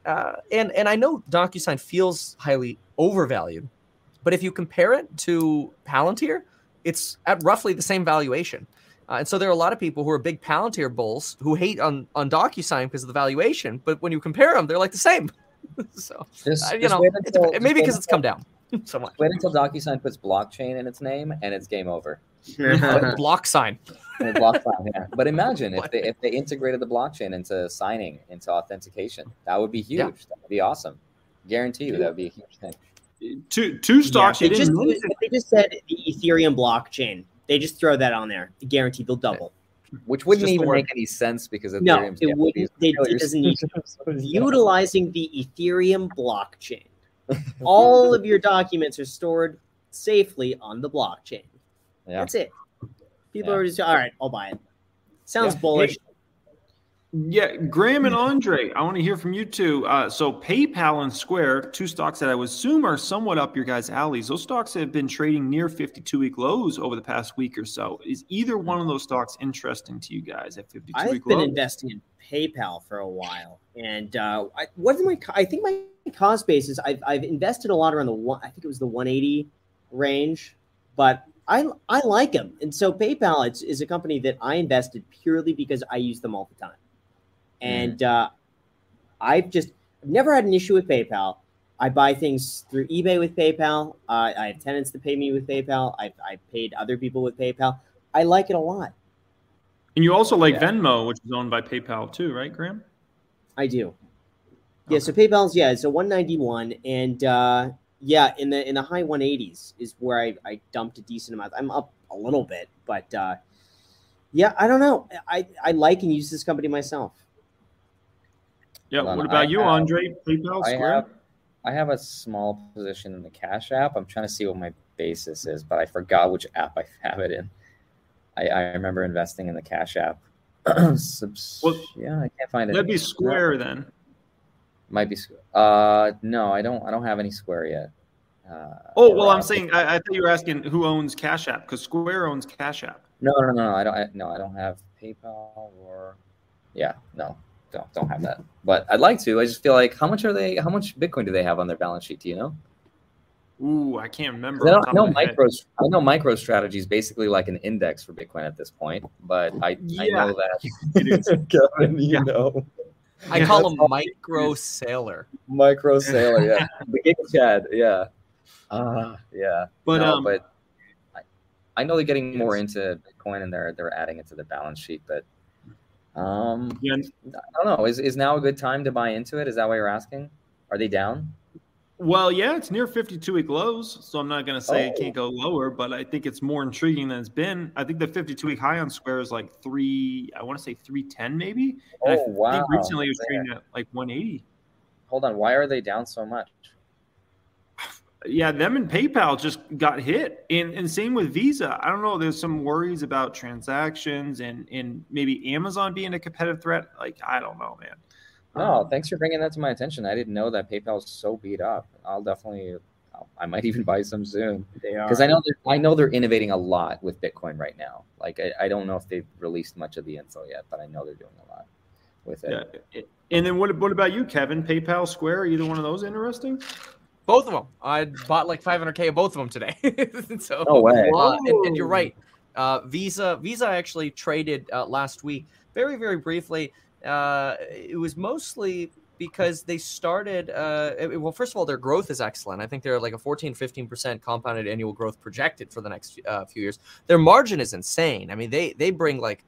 And I know DocuSign feels highly overvalued, but if you compare it to Palantir, it's at roughly the same valuation. And so there are a lot of people who are big Palantir bulls who hate on DocuSign because of the valuation, but when you compare them, they're like the same. So, you know, maybe because it's come down so much. Wait until DocuSign puts blockchain in its name and it's game over. Block sign. Block sign, yeah. But imagine if they integrated the blockchain into signing, into authentication, that would be huge. Yeah. That would be awesome. Guarantee you that would be a huge thing. Two stocks. Yeah, they just said the Ethereum blockchain. They just throw that on there. Guaranteed they'll double. Which wouldn't even make any sense because Ethereum's it wouldn't. It doesn't need utilizing the Ethereum blockchain. All of your documents are stored safely on the blockchain. Yeah. That's it. People are just all right. I'll buy it. Sounds bullish. Yeah, Graham and Andre, I want to hear from you two. So PayPal and Square, two stocks that I would assume are somewhat up your guys' alleys. Those stocks have been trading near 52-week lows over the past week or so. Is either one of those stocks interesting to you guys at 52-week lows? I've been investing in PayPal for a while, and I think my cost basis. I've invested a lot around I think it was the 180 range, but I like them, and so PayPal is a company that I invested purely because I use them all the time. And I've never had an issue with PayPal. I buy things through eBay with PayPal. I have tenants that pay me with PayPal. I've paid other people with PayPal. I like it a lot. And you also like Venmo, which is owned by PayPal too, right, Graham? I do. Yeah, so PayPal's, it's a 191. And in the high 180s is where I dumped a decent amount. I'm up a little bit, but Yeah, I don't know. I like and use this company myself. Yeah. Hold on, What about you, have- Andre? PayPal, Square? I have a small position in the Cash App. I'm trying to see what my basis is, but I forgot which app I have it in. I remember investing in the Cash App. Yeah, I can't find it. That'd be Square then. Might be. No, I don't have any Square yet. I'm saying I thought you were asking who owns Cash App, because Square owns Cash App. No, I don't have PayPal or. Yeah, no, don't have that. But I'd like to. I just feel like how much Bitcoin do they have on their balance sheet? Do you know? Ooh, I can't remember. I know MicroStrategy is basically like an index for Bitcoin at this point, but I know that. Kevin, you know. I call him Micro Sailor. Micro Sailor, yeah. The King of Chad, yeah. Yeah. But I know they're getting more into Bitcoin and they're adding it to the balance sheet, but I don't know. Is now a good time to buy into it? Is that what you're asking? Are they down? Well, yeah, it's near 52-week lows, so I'm not going to say it can't go lower, but I think it's more intriguing than it's been. I think the 52-week high on Square is like 310 maybe. And I think recently it was trading at like 180. Hold on, why are they down so much? Yeah, them and PayPal just got hit. And same with Visa. I don't know. There's some worries about transactions and maybe Amazon being a competitive threat. Like, I don't know, man. No, thanks for bringing that to my attention. I didn't know that PayPal is so beat up. I might even buy some soon. Because I know they're innovating a lot with Bitcoin right now. Like, I don't know if they've released much of the info yet, but I know they're doing a lot with it. Yeah. And then what about you, Kevin? PayPal, Square, either one of those interesting? Both of them. I bought like 500K of both of them today. So, no way. And you're right. Visa actually traded last week very, very briefly. It was mostly because they started well, first of all, their growth is excellent. I think they're like a 14-15% compounded annual growth projected for the next few years. Their margin is insane. I mean, they bring like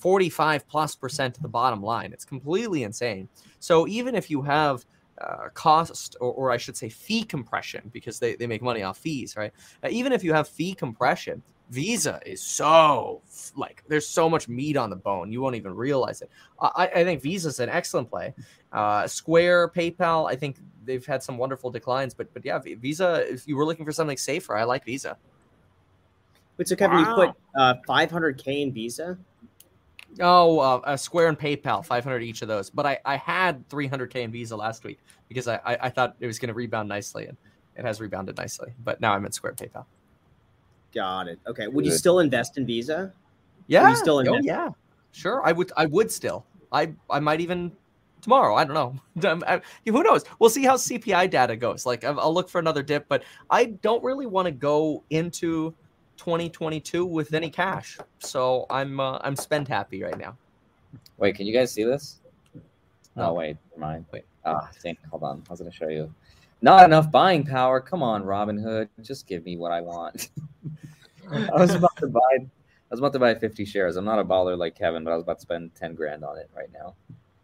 45+% to the bottom line. It's completely insane. So even if you have cost or I should say fee compression, because they make money off fees, right? Even if you have fee compression, Visa is so like there's so much meat on the bone you won't even realize it. I think Visa's an excellent play. Square, PayPal, I think they've had some wonderful declines, but yeah, Visa. If you were looking for something safer, I like Visa. Wait, so Kevin, you put 500K in Visa? Square and PayPal, 500 each of those. But I had 300K in Visa last week because I thought it was going to rebound nicely, and it has rebounded nicely. But now I'm in Square PayPal. Got it. Okay. Would you still invest in Visa? Yeah. Would you still invest? Yeah. Sure. I would still. I might even tomorrow. I don't know. Who knows? We'll see how CPI data goes. Like I'll look for another dip, but I don't really want to go into 2022 with any cash. So I'm spend happy right now. Wait, can you guys see this? No, wait, never mind. Wait. Hold on. I was going to show you. Not enough buying power. Come on, Robinhood. Just give me what I want. I was about to buy 50 shares. I'm not a baller like Kevin, but I was about to spend 10 grand on it right now.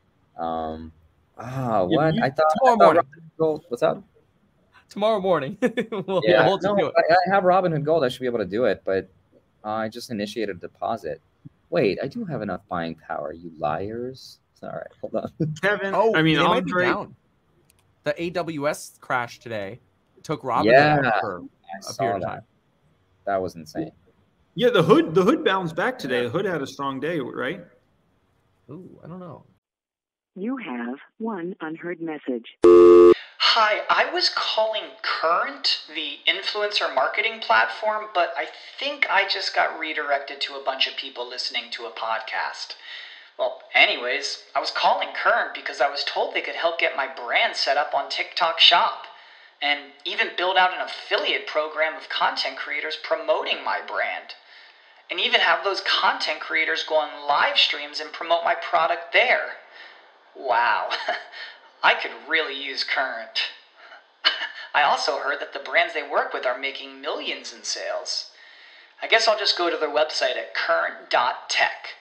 What? I thought tomorrow morning. Gold. What's up? Tomorrow morning. I have Robinhood Gold. I should be able to do it, but I just initiated a deposit. Wait, I do have enough buying power, you liars. All right, hold on. Kevin, Andre. The AWS crash today took Robinhood for a period of time. That was insane. Yeah, the hood bounced back today. The hood had a strong day, right? Ooh, I don't know. You have one unheard message. Hi, I was calling Current, the influencer marketing platform, but I think I just got redirected to a bunch of people listening to a podcast. Well, anyways, I was calling Current because I was told they could help get my brand set up on TikTok Shop and even build out an affiliate program of content creators promoting my brand. And even have those content creators go on live streams and promote my product there. Wow, I could really use Current. I also heard that the brands they work with are making millions in sales. I guess I'll just go to their website at current.tech.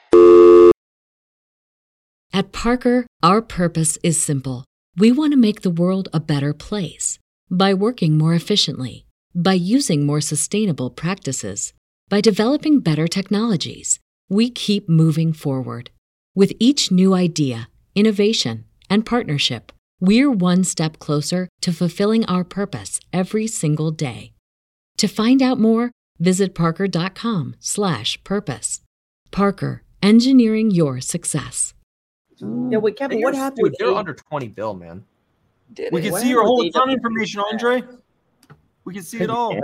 At Parker, our purpose is simple. We want to make the world a better place by working more efficiently, by using more sustainable practices, by developing better technologies, we keep moving forward. With each new idea, innovation, and partnership, we're one step closer to fulfilling our purpose every single day. To find out more, visit parker.com/purpose. Parker, engineering your success. Yeah, wait, Kevin, what happened Dude, with they're A- under 20 bill, man. We can What see your happened whole with account AWS? information, Andre. We can see it all.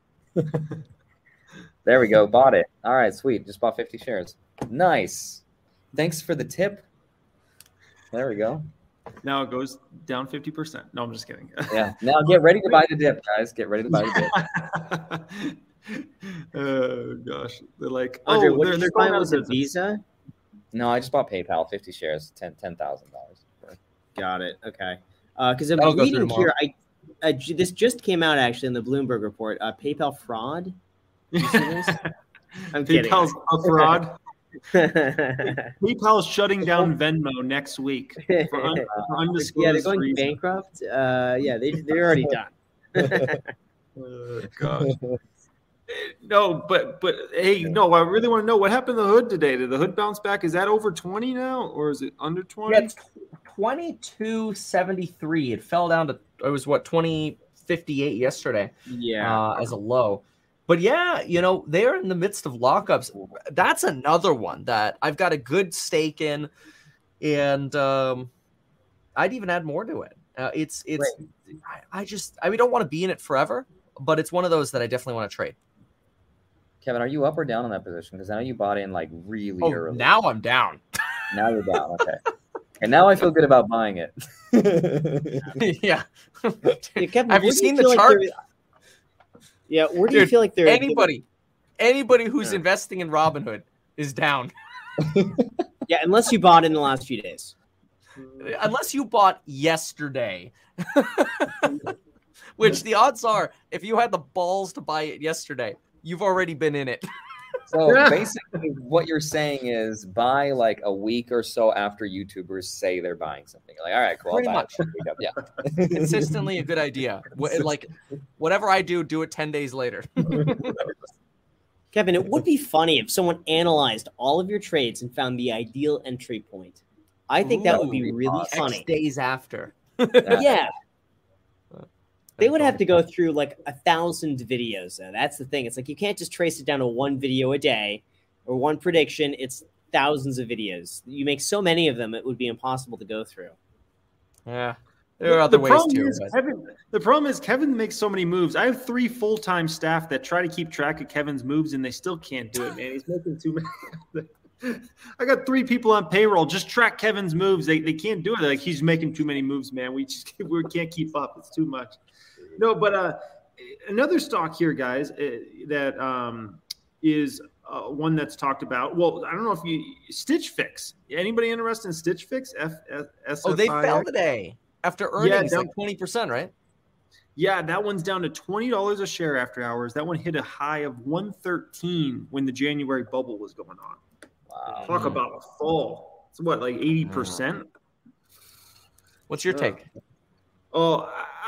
There we go. Bought it. All right, sweet. Just bought 50 shares. Nice. Thanks for the tip. There we go. Now it goes down 50%. No, I'm just kidding. Yeah. Now get ready to buy the dip, guys. Get ready to buy the dip. Oh gosh, they're like, Andre, oh, what they're did you going find out was of a business. Visa? No, I just bought PayPal, 50 shares, $10,000. Got it. Okay. Because I'm That'll go through reading tomorrow. here, this just came out actually in the Bloomberg report. PayPal fraud. You see this? I'm kidding. PayPal's a fraud. PayPal's shutting down Venmo next week for undisclosed Yeah, they're going reasons. bankrupt. Yeah, they're already done. Gosh. No, but hey, no, I really want to know what happened to the hood today. Did the hood bounce back? Is that over 20 now, or is it under 20? Yeah, it's 22.73. It fell down to, it was what, 20.58 yesterday. Yeah. As a low. But yeah, they're in the midst of lockups. That's another one that I've got a good stake in, and I'd even add more to it. It's I don't want to be in it forever, but it's one of those that I definitely want to trade. Kevin, are you up or down on that position? Because I know you bought in like really early. Now I'm down. Now you're down. Okay. And now I feel good about buying it. Yeah. Yeah, Kevin, Have you where do seen feel the like chart? Yeah, where do you Dude, feel like they're Anybody who's investing in Robinhood is down. Yeah, unless you bought in the last few days. Unless you bought yesterday. Which the odds are, if you had the balls to buy it yesterday, you've already been in it. So basically what you're saying is buy like a week or so after YouTubers say they're buying something. You're like, all right, cool. Pretty I'll buy much. it. Yeah. Consistently a good idea. Like, whatever I do it 10 days later. Kevin, it would be funny if someone analyzed all of your trades and found the ideal entry point. I think that would be really X funny. days after. Yeah. They would have to go through like 1,000 videos, though. That's the thing. It's like you can't just trace it down to one video a day or one prediction. It's thousands of videos. You make so many of them, it would be impossible to go through. Yeah. There are other ways too. The problem is Kevin makes so many moves. I have 3 full-time staff that try to keep track of Kevin's moves, and they still can't do it, man. He's making too many. I got 3 people on payroll. Just track Kevin's moves. They can't do it. Like, he's making too many moves, man. We can't keep up. It's too much. No, but another stock here, guys, that is one that's talked about. Well, I don't know if Stitch Fix. Anybody interested in Stitch Fix? They fell today after earnings, like 20%, right? Yeah, that one's down to $20 a share after hours. That one hit a high of $113 when the January bubble was going on. Wow. Talk about a fall. It's what, like 80%? What's your take? Oh,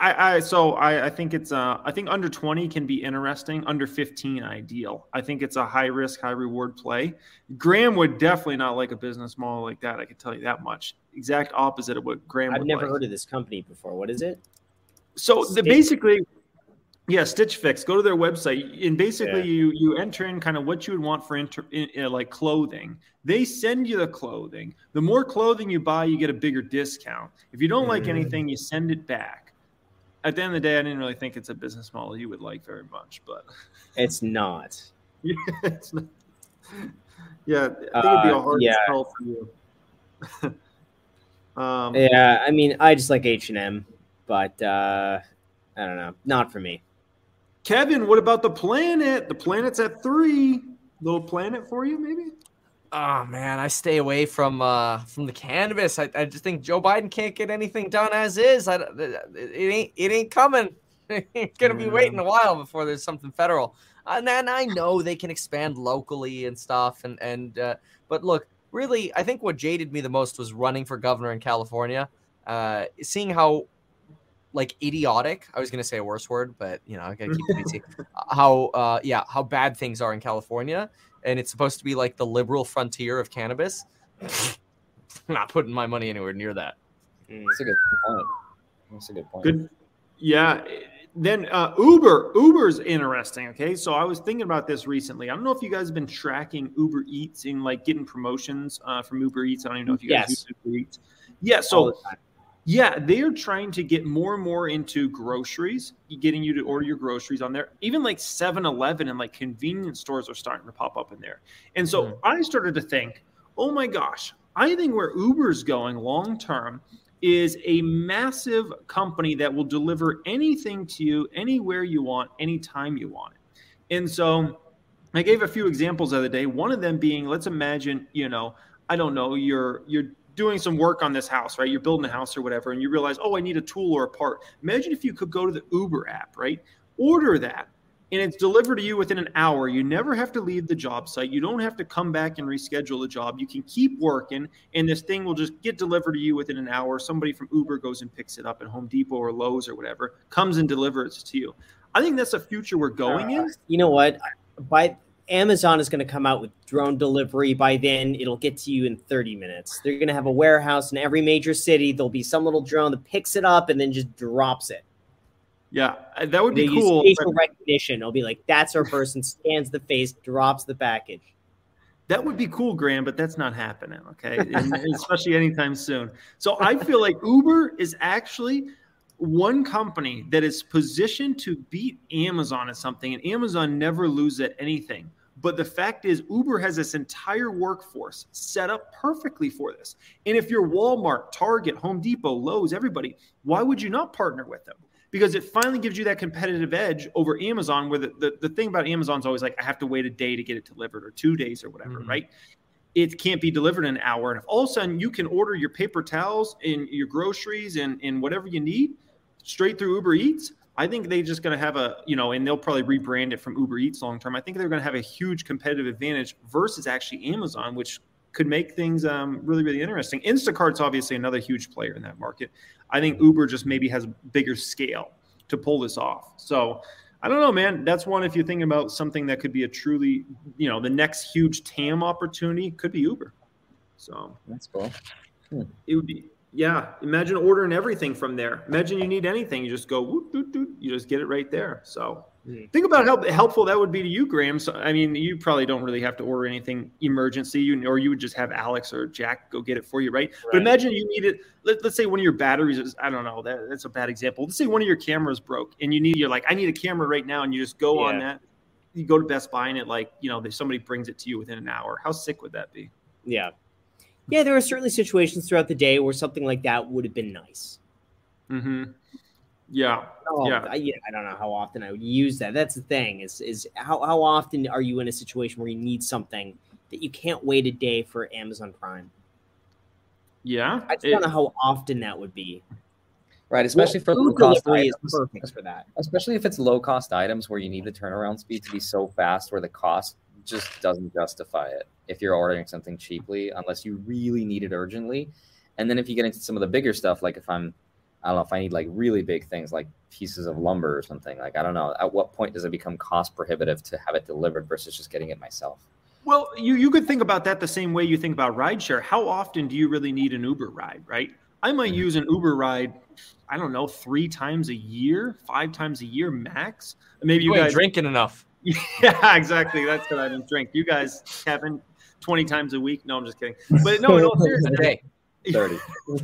I think it's I think under 20 can be interesting. Under 15, ideal. I think it's a high risk, high reward play. Graham would definitely not like a business model like that. I can tell you that much. Exact opposite of what Graham would I've never like. heard of this company before. What is it? So basically, yeah, Stitch Fix. Go to their website, and basically you enter in kind of what you would want for like clothing. They send you the clothing. The more clothing you buy, you get a bigger discount. If you don't like anything, you send it back. At the end of the day, I didn't really think it's a business model you would like very much, but It's not. yeah, it's not. Yeah, I think it'd be a hard sell for you. Yeah, I mean, I just like H&M, but I don't know, not for me. Kevin, what about the planet? The planet's at 3. Little planet for you, maybe? Oh man, I stay away from the cannabis. I just think Joe Biden can't get anything done as is. It ain't coming. It's gonna be waiting a while before there's something federal. And then I know they can expand locally and stuff. But look, really, I think what jaded me the most was running for governor in California. Seeing how idiotic. I was gonna say a worse word, but I gotta keep it easy. How bad things are in California. and it's supposed to be like the liberal frontier of cannabis, I'm not putting my money anywhere near that. That's a good point. That's a good point. Good. Yeah. Then Uber's interesting. Okay. So I was thinking about this recently. I don't know if you guys have been tracking Uber Eats and like getting promotions from Uber Eats. I don't even know if you guys use Uber Eats. Yeah. So yeah, they're trying to get more and more into groceries, getting you to order your groceries on there. Even like 7-Eleven and like convenience stores are starting to pop up in there. And so I started to think, oh my gosh, I think where Uber's going long term is a massive company that will deliver anything to you anywhere you want, anytime you want it. And so I gave a few examples the other day. One of them being, let's imagine, I don't know, you're doing some work on this house, right? You're building a house or whatever, and you realize, oh, I need a tool or a part. Imagine if you could go to the Uber app, right? Order that, and it's delivered to you within an hour. You never have to leave the job site. You don't have to come back and reschedule the job. You can keep working, and this thing will just get delivered to you within an hour. Somebody from Uber goes and picks it up at Home Depot or Lowe's or whatever, comes and delivers it to you. I think that's a future we're going in. You know what? Amazon is going to come out with drone delivery. By then, it'll get to you in 30 minutes. They're going to have a warehouse in every major city. There'll be some little drone that picks it up and then just drops it. Yeah, that would be They cool. Use facial recognition. It'll be like, that's our person, scans the face, drops the package. That would be cool, Graham, but that's not happening, okay? And especially anytime soon. So I feel like Uber is actually one company that is positioned to beat Amazon at something, and Amazon never loses at anything. But the fact is, Uber has this entire workforce set up perfectly for this. And if you're Walmart, Target, Home Depot, Lowe's, everybody, why would you not partner with them? Because it finally gives you that competitive edge over Amazon, where the thing about Amazon is always like, I have to wait a day to get it delivered or 2 days or whatever, right? It can't be delivered in an hour. And if all of a sudden you can order your paper towels and your groceries and whatever you need straight through Uber Eats, I think they're just going to have and they'll probably rebrand it from Uber Eats long term. I think they're going to have a huge competitive advantage versus actually Amazon, which could make things really, really interesting. Instacart's obviously another huge player in that market. I think Uber just maybe has bigger scale to pull this off. So I don't know, man. That's one, if you're thinking about something that could be a truly, the next huge TAM opportunity could be Uber. So that's cool. It would be. Yeah, imagine ordering everything from there. Imagine you need anything, you just go, whoop, doot, doot, you just get it right there. So think about how helpful that would be to you, Graham. So, I mean, you probably don't really have to order anything emergency, or you would just have Alex or Jack go get it for you, right? But imagine you need it. Let's say one of your batteries is, I don't know, that's a bad example. Let's say one of your cameras broke, and you're like, I need a camera right now, and you just go on that. You go to Best Buy, and it somebody brings it to you within an hour. How sick would that be? Yeah. Yeah, there are certainly situations throughout the day where something like that would have been nice. Mm-hmm. Yeah. I don't know how often I would use that. That's the thing is how often are you in a situation where you need something that you can't wait a day for Amazon Prime? Yeah. I just don't know how often that would be. Right, especially for low-cost items. Is perfect for that. Especially if it's low-cost items where you need the turnaround speed to be so fast where the cost just doesn't justify it if you're ordering something cheaply, unless you really need it urgently. And then if you get into some of the bigger stuff, like if I need like really big things like pieces of lumber or something, like I don't know, at what point does it become cost prohibitive to have it delivered versus just getting it myself? Well, you could think about that the same way you think about rideshare. How often do you really need an Uber ride, right? I might use an Uber ride, I don't know, 3 times a year, 5 times a year max. Maybe you guys ain't drinking enough. Yeah, exactly. That's what I didn't drink. You guys, Kevin, 20 times a week. No, I'm just kidding. But no, seriously. 30.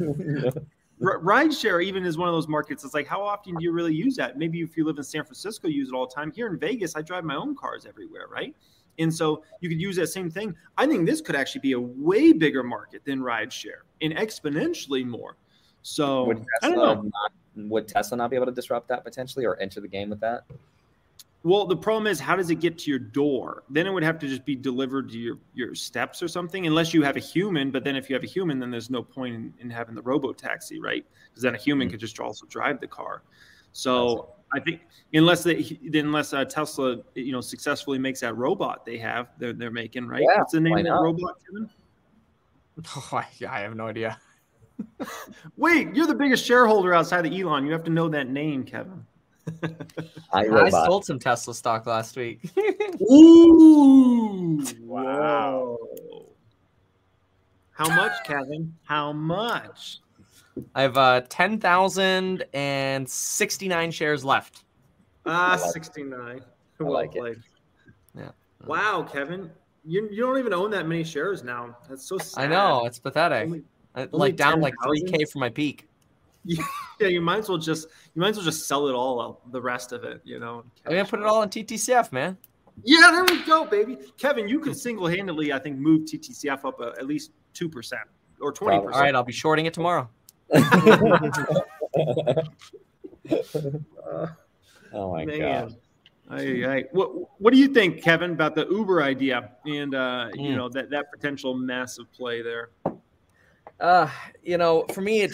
Rideshare even is one of those markets. It's like, how often do you really use that? Maybe if you live in San Francisco, use it all the time. Here in Vegas, I drive my own cars everywhere, right? And so you could use that same thing. I think this could actually be a way bigger market than rideshare and exponentially more. So I don't know. Would Tesla not be able to disrupt that potentially or enter the game with that? Well, the problem is, how does it get to your door? Then it would have to just be delivered to your steps or something, unless you have a human. But then if you have a human, then there's no point in having the robo-taxi, right? Because then a human could just also drive the car. So I think unless Tesla, successfully makes that robot they're making, right? Yeah, what's the name of that robot, Kevin? Oh, I have no idea. Wait, you're the biggest shareholder outside of Elon. You have to know that name, Kevin. I sold some Tesla stock last week. Ooh! Wow. Whoa. How much, Kevin? How much? I have 10,069 shares left. 69. Well like it. played. Yeah. Wow, Kevin. You don't even own that many shares now. That's so sad. I know, it's pathetic. Only Down 10,000? like 3K from my peak. Yeah, you might as well just sell it all out, the rest of it, I'm gonna put it all in TTCF, man. Yeah, there we go, baby. Kevin, you could single-handedly, I think, move TTCF up at least 2% or 20%. All right, I'll be shorting it tomorrow. Oh my Man. God. What do you think, Kevin, about the Uber idea and that potential massive play there? For me,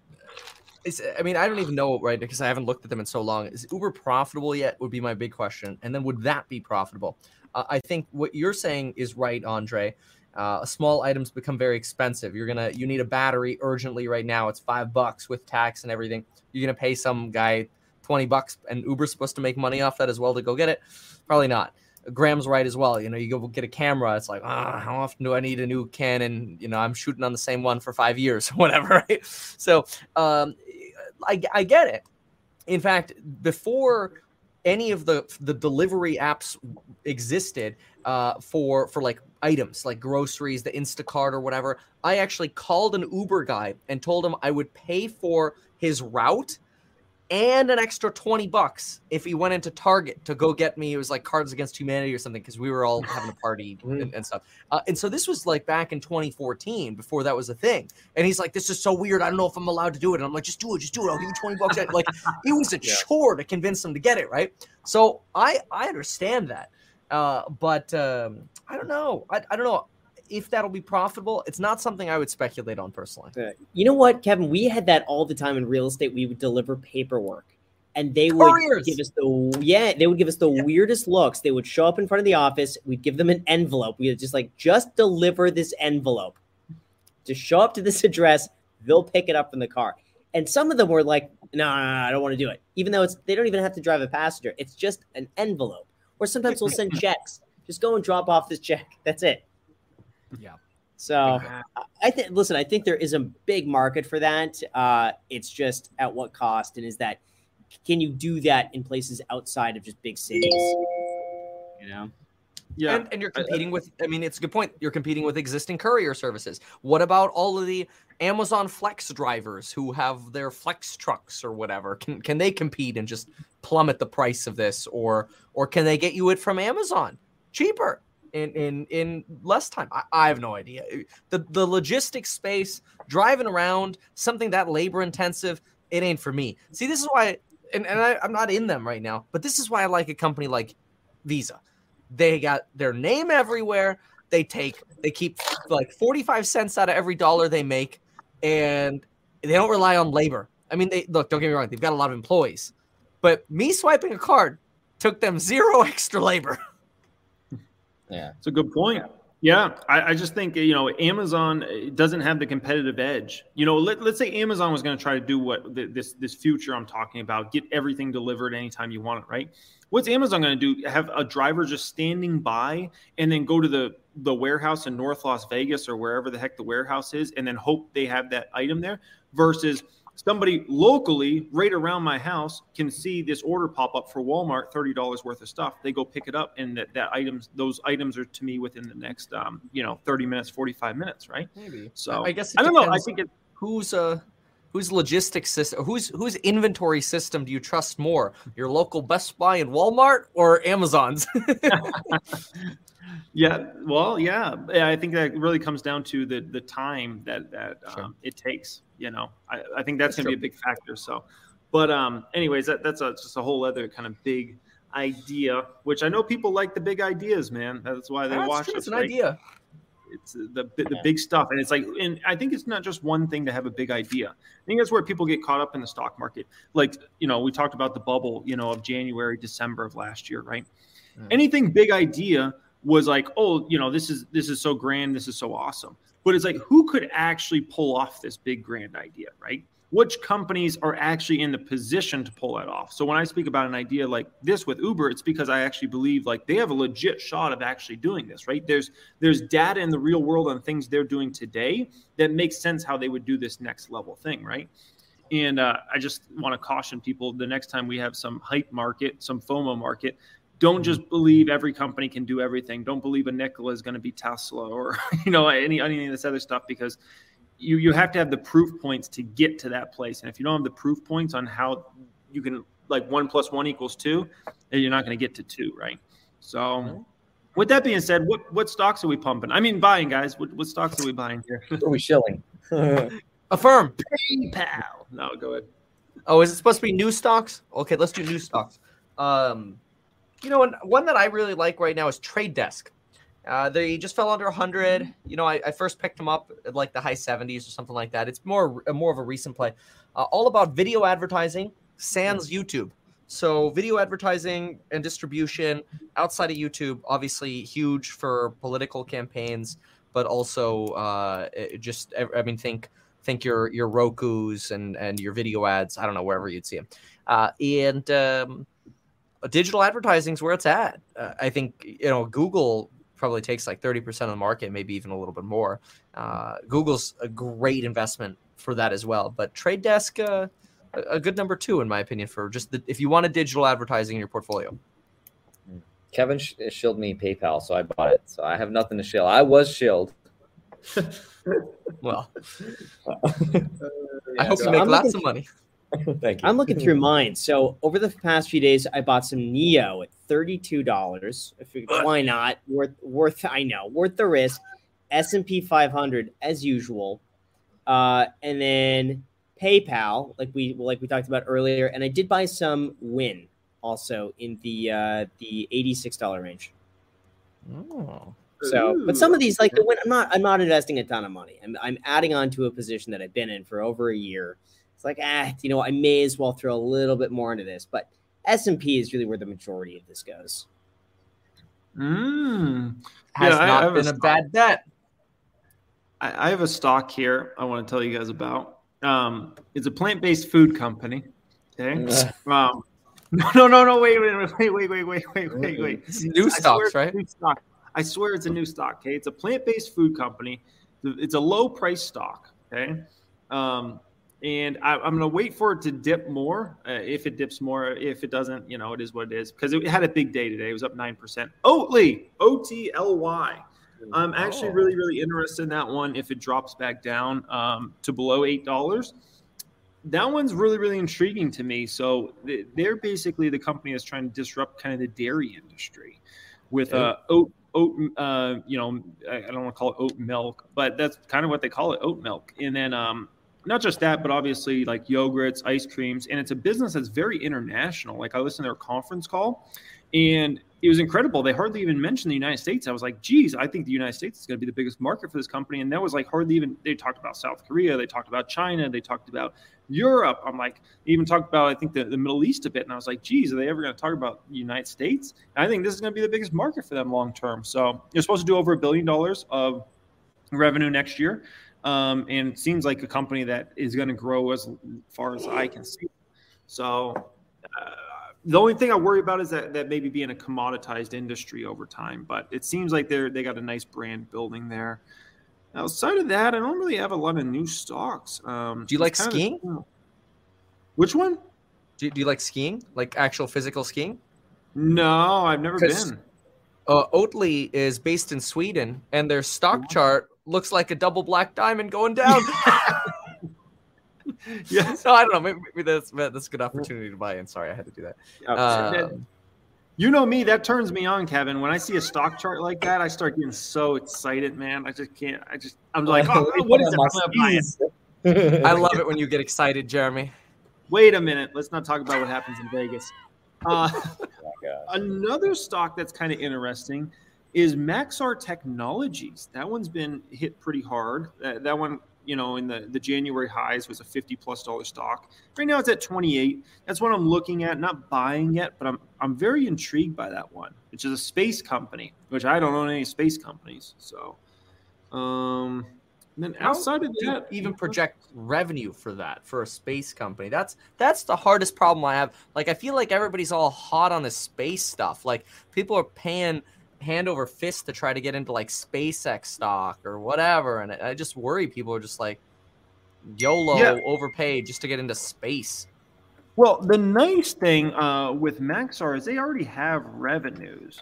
I don't even know, right? Because I haven't looked at them in so long. Is Uber profitable yet? Would be my big question. And then would that be profitable? I think what you're saying is right, Andre. Small items become very expensive. You need a battery urgently right now. It's $5 with tax and everything. You're going to pay some guy $20 and Uber's supposed to make money off that as well to go get it. Probably not. Graham's right as well. You go get a camera. It's like, how often do I need a new Canon? I'm shooting on the same one for 5 years, whatever. Right? So I get it. In fact, before any of the delivery apps existed for like items like groceries, the Instacart or whatever, I actually called an Uber guy and told him I would pay for his route and an extra $20 if he went into Target to go get me. It was like Cards Against Humanity or something because we were all having a party and stuff. And so this was like back in 2014 before that was a thing. And he's like, this is so weird. I don't know if I'm allowed to do it. And I'm like, just do it. I'll give you $20. Like it was a chore to convince him to get it. Right. So I understand that. But I don't know. I don't know if that'll be profitable. It's not something I would speculate on personally. You know what, Kevin? We had that all the time in real estate. We would deliver paperwork, and they would give us the weirdest looks. They would show up in front of the office. We'd give them an envelope. We would just deliver this envelope. Just show up to this address. They'll pick it up from the car. And some of them were like, no, I don't want to do it. Even though they don't even have to drive a passenger. It's just an envelope. Or sometimes we'll send checks. Just go and drop off this check. That's it. Yeah. So I think there is a big market for that. It's just at what cost, and can you do that in places outside of just big cities? Yeah. And you're competing with, it's a good point. You're competing with existing courier services. What about all of the Amazon Flex drivers who have their Flex trucks or whatever? Can they compete and just plummet the price of this, or can they get you it from Amazon cheaper? In less time? I have no idea. The logistics space, driving around, something that labor intensive, it ain't for me. See, this is why, and I'm not in them right now, but this is why I like a company like Visa. They got their name everywhere. They keep like 45 cents out of every dollar they make, and they don't rely on labor. Don't get me wrong, they've got a lot of employees, but me swiping a card took them zero extra labor. Yeah, it's a good point. Yeah, I just think Amazon doesn't have the competitive edge. Let's say Amazon was going to try to do what this future I'm talking about, get everything delivered anytime you want it, right? What's Amazon going to do? Have a driver just standing by and then go to the warehouse in North Las Vegas or wherever the heck the warehouse is, and then hope they have that item there, versus somebody locally right around my house can see this order pop up for Walmart, $30 worth of stuff. They go pick it up, and those items are to me within the next 30 minutes, 45 minutes, right? Maybe. So I guess I don't know. I think whose logistics system, whose inventory system do you trust more? Your local Best Buy and Walmart or Amazon's? Yeah, well, yeah. I think that really comes down to the time that Sure. It takes. I think that's going to be a big factor. So, but anyways, that's just a whole other kind of big idea, which I know people like the big ideas, man. That's why they watch it. It's an idea. It's the big stuff, and it's like, and I think it's not just one thing to have a big idea. I think that's where people get caught up in the stock market. Like, we talked about the bubble, of January, December of last year, right? Mm. Anything big idea was like, oh, this is so grand, this is so awesome. But it's like, who could actually pull off this big grand idea, right? which companies are actually in the position to pull that off. So when I speak about an idea like this with Uber, it's because I actually believe like they have a legit shot of actually doing this, right? There's data in the real world on things they're doing today that makes sense how they would do this next level thing, right? And I just want to caution people the next time we have some hype market, some FOMO market, don't just believe every company can do everything. Don't believe a Nikola is going to be Tesla or, any of this other stuff, because you have to have the proof points to get to that place. And if you don't have the proof points on how you can, like 1 + 1 = 2, then you're not going to get to 2, right? So with that being said, what stocks are we pumping? I mean, buying, guys. What stocks are we buying here? What are we shilling? Affirm. PayPal. No, go ahead. Oh, is it supposed to be new stocks? Okay, let's do new stocks. One that I really like right now is Trade Desk. They just fell under 100. I first picked them up at like the high 70s or something like that. It's more of a recent play. All about video advertising, sans YouTube. So video advertising and distribution outside of YouTube, obviously huge for political campaigns, but also think your Rokus and your video ads. I don't know, wherever you'd see them. Digital advertising is where it's at. I think, Google probably takes like 30% of the market, maybe even a little bit more. Google's a great investment for that as well. But Trade Desk, a good number 2, in my opinion, for just if you want a digital advertising in your portfolio. Kevin shilled me PayPal, so I bought it. So I have nothing to shill. I was shilled. Well, I hope you make lots of money. Thank you. I'm looking through mine. So over the past few days, I bought some NEO at $32. I figured, why not? Worth the risk. S&P 500 as usual, and then PayPal, like we talked about earlier. And I did buy some Win also in the $86 range. Oh. So, but some of these, like the Win, I'm not investing a ton of money. I'm adding on to a position that I've been in for over a year. It's like, I may as well throw a little bit more into this, but S&P is really where the majority of this goes. Has not been a bad bet. I have a stock here I want to tell you guys about. It's a plant-based food company. Okay. No, wait. It's new stocks, right? New stock. I swear it's a new stock. Okay. It's a plant-based food company. It's a low price stock. Okay. And I'm going to wait for it to dip more. If it dips more, if it doesn't, it is what it is, because it had a big day today. It was up 9%. Oatly, OTLY. I'm actually really, really interested in that one. If it drops back down to below $8, that one's really, really intriguing to me. So they're basically the company that's trying to disrupt kind of the dairy industry with oat. I don't want to call it oat milk, but that's kind of what they call it, oat milk. And then not just that, but obviously like yogurts, ice creams, and it's a business that's very international. Like I listened to their conference call, and it was incredible. They hardly even mentioned the United States. I was like, geez, I think the United States is going to be the biggest market for this company. And that was like hardly even, they talked about South Korea. They talked about China. They talked about Europe. I'm like, they even talked about, I think, the Middle East a bit. And I was like, geez, are they ever going to talk about the United States? And I think this is going to be the biggest market for them long term. So they're supposed to do over $1 billion of revenue next year. And it seems like a company that is going to grow as far as I can see. So the only thing I worry about is that maybe being a commoditized industry over time. But it seems like they got a nice brand building there. Outside of that, I don't really have a lot of new stocks. Do you like skiing? Which one? Do you like skiing? Like actual physical skiing? No, I've never been. Oatly is based in Sweden, and their stock chart looks like a double black diamond going down. Yeah. So I don't know. Maybe that's a good opportunity to buy in. Sorry, I had to do that. You know me, that turns me on, Kevin. When I see a stock chart like that, I start getting so excited, man. I just can't. I'm like, what is it? I love it when you get excited, Jeremy. Wait a minute. Let's not talk about what happens in Vegas. Another stock that's kind of interesting is Maxar Technologies. That one's been hit pretty hard. That one, in the January highs was a $50+ stock. Right now it's at 28. That's what I'm looking at, not buying yet, but I'm very intrigued by that one, which is a space company, which I don't own any space companies. So And then outside of that, even project revenue for that for a space company. That's the hardest problem I have. Like, I feel like everybody's all hot on the space stuff. Like, people are paying hand over fist to try to get into like SpaceX stock or whatever, and I just worry people are just like YOLO overpaid just to get into space. Well, the nice thing with Maxar is they already have revenues,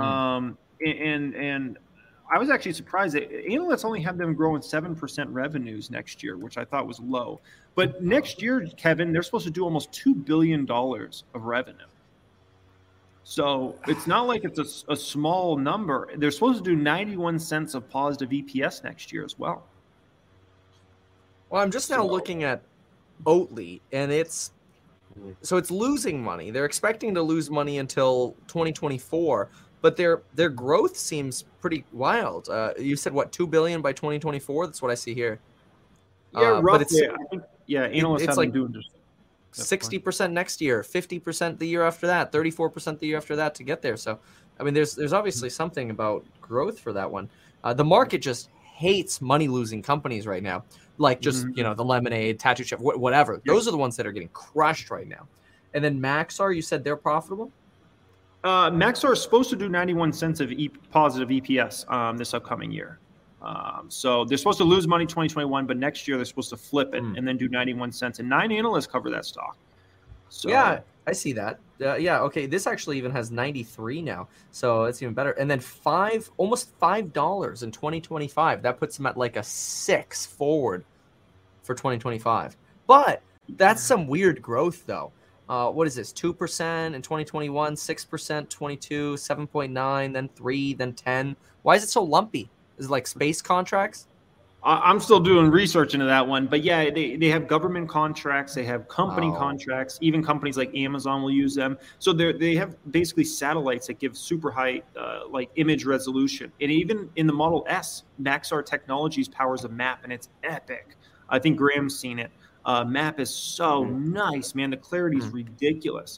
and I was actually surprised that analysts only have them growing 7% revenues next year, which I thought was low. But next year, Kevin, they're supposed to do almost $2 billion of revenue. So it's not like it's a small number. They're supposed to do 91 cents of positive EPS next year as well. Well, I'm just now looking at Oatly, and it's losing money. They're expecting to lose money until 2024. But their growth seems pretty wild. You said what, $2 billion by 2024? That's what I see here. Yeah, roughly. But I think, analysts it's have like them doing just 60% next year, 50% the year after that, 34% the year after that to get there. So, I mean, there's obviously something about growth for that one. The market just hates money losing companies right now, like just the Lemonade, Tattoo Chef, whatever. Those are the ones that are getting crushed right now. And then Maxar, you said they're profitable. Maxar is supposed to do 91 cents of positive EPS this upcoming year. So they're supposed to lose money 2021, but next year they're supposed to flip it and then do 91 cents. And 9 analysts cover that stock. So yeah, I see that. Okay. This actually even has 93 now, so it's even better. And then almost $5 in 2025. That puts them at like a 6 forward for 2025. But that's some weird growth though. What is this? 2% in 2021, 6%, 22, 7.9, then 3, then 10. Why is it so lumpy? Is it like space contracts? I'm still doing research into that one, but yeah, they have government contracts, they have company contracts, even companies like Amazon will use them. So they have basically satellites that give super high like image resolution. And even in the Model S, Maxar Technologies powers a map, and it's epic. I think Graham's seen it. Map is so nice, man. The clarity is ridiculous.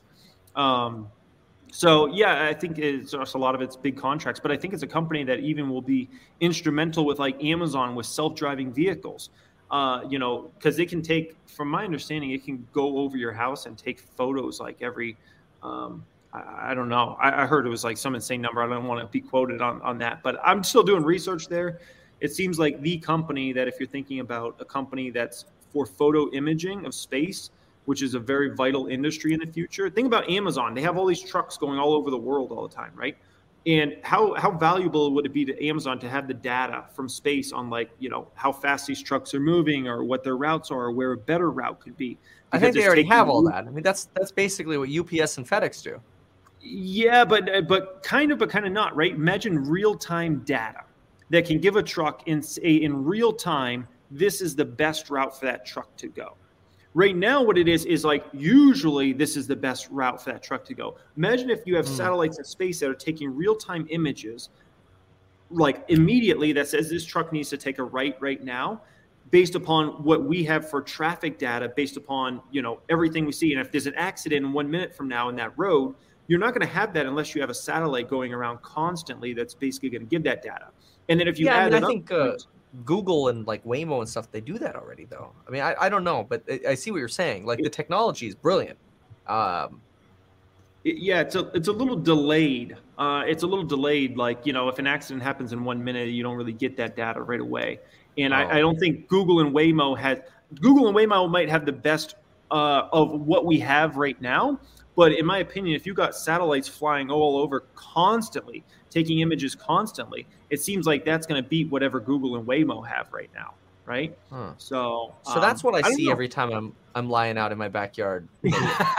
So yeah, I think it's also a lot of it's big contracts, but I think it's a company that even will be instrumental with like Amazon with self-driving vehicles. Because they can take, from my understanding, it can go over your house and take photos like every. I don't know. I heard it was like some insane number. I don't want to be quoted on that, but I'm still doing research there. It seems like the company that, if you're thinking about a company that's for photo imaging of space, which is a very vital industry in the future. Think about Amazon. They have all these trucks going all over the world all the time, right? And how valuable would it be to Amazon to have the data from space on how fast these trucks are moving or what their routes are or where a better route could be? I think they already have all that. I mean, that's basically what UPS and FedEx do. Yeah, but kind of not, right? Imagine real-time data that can give a truck in real time, this is the best route for that truck to go. Right now, what it is like usually this is the best route for that truck to go. Imagine if you have satellites in space that are taking real-time images like immediately that says this truck needs to take a right now, based upon what we have for traffic data, based upon everything we see. And if there's an accident in 1 minute from now in that road, you're not going to have that unless you have a satellite going around constantly that's basically going to give that data. And then if you add I think Google and like Waymo and stuff, they do that already though. I mean, I don't know, but I see what you're saying. Like the technology is brilliant. It's a little delayed. It's a little delayed. Like, if an accident happens in 1 minute, you don't really get that data right away. And I don't think Google and Waymo might have the best of what we have right now. But in my opinion, if you got satellites flying all over constantly, taking images constantly, it seems like that's going to beat whatever Google and Waymo have right now, right? Huh. So that's what I see every time I'm lying out in my backyard. Hey,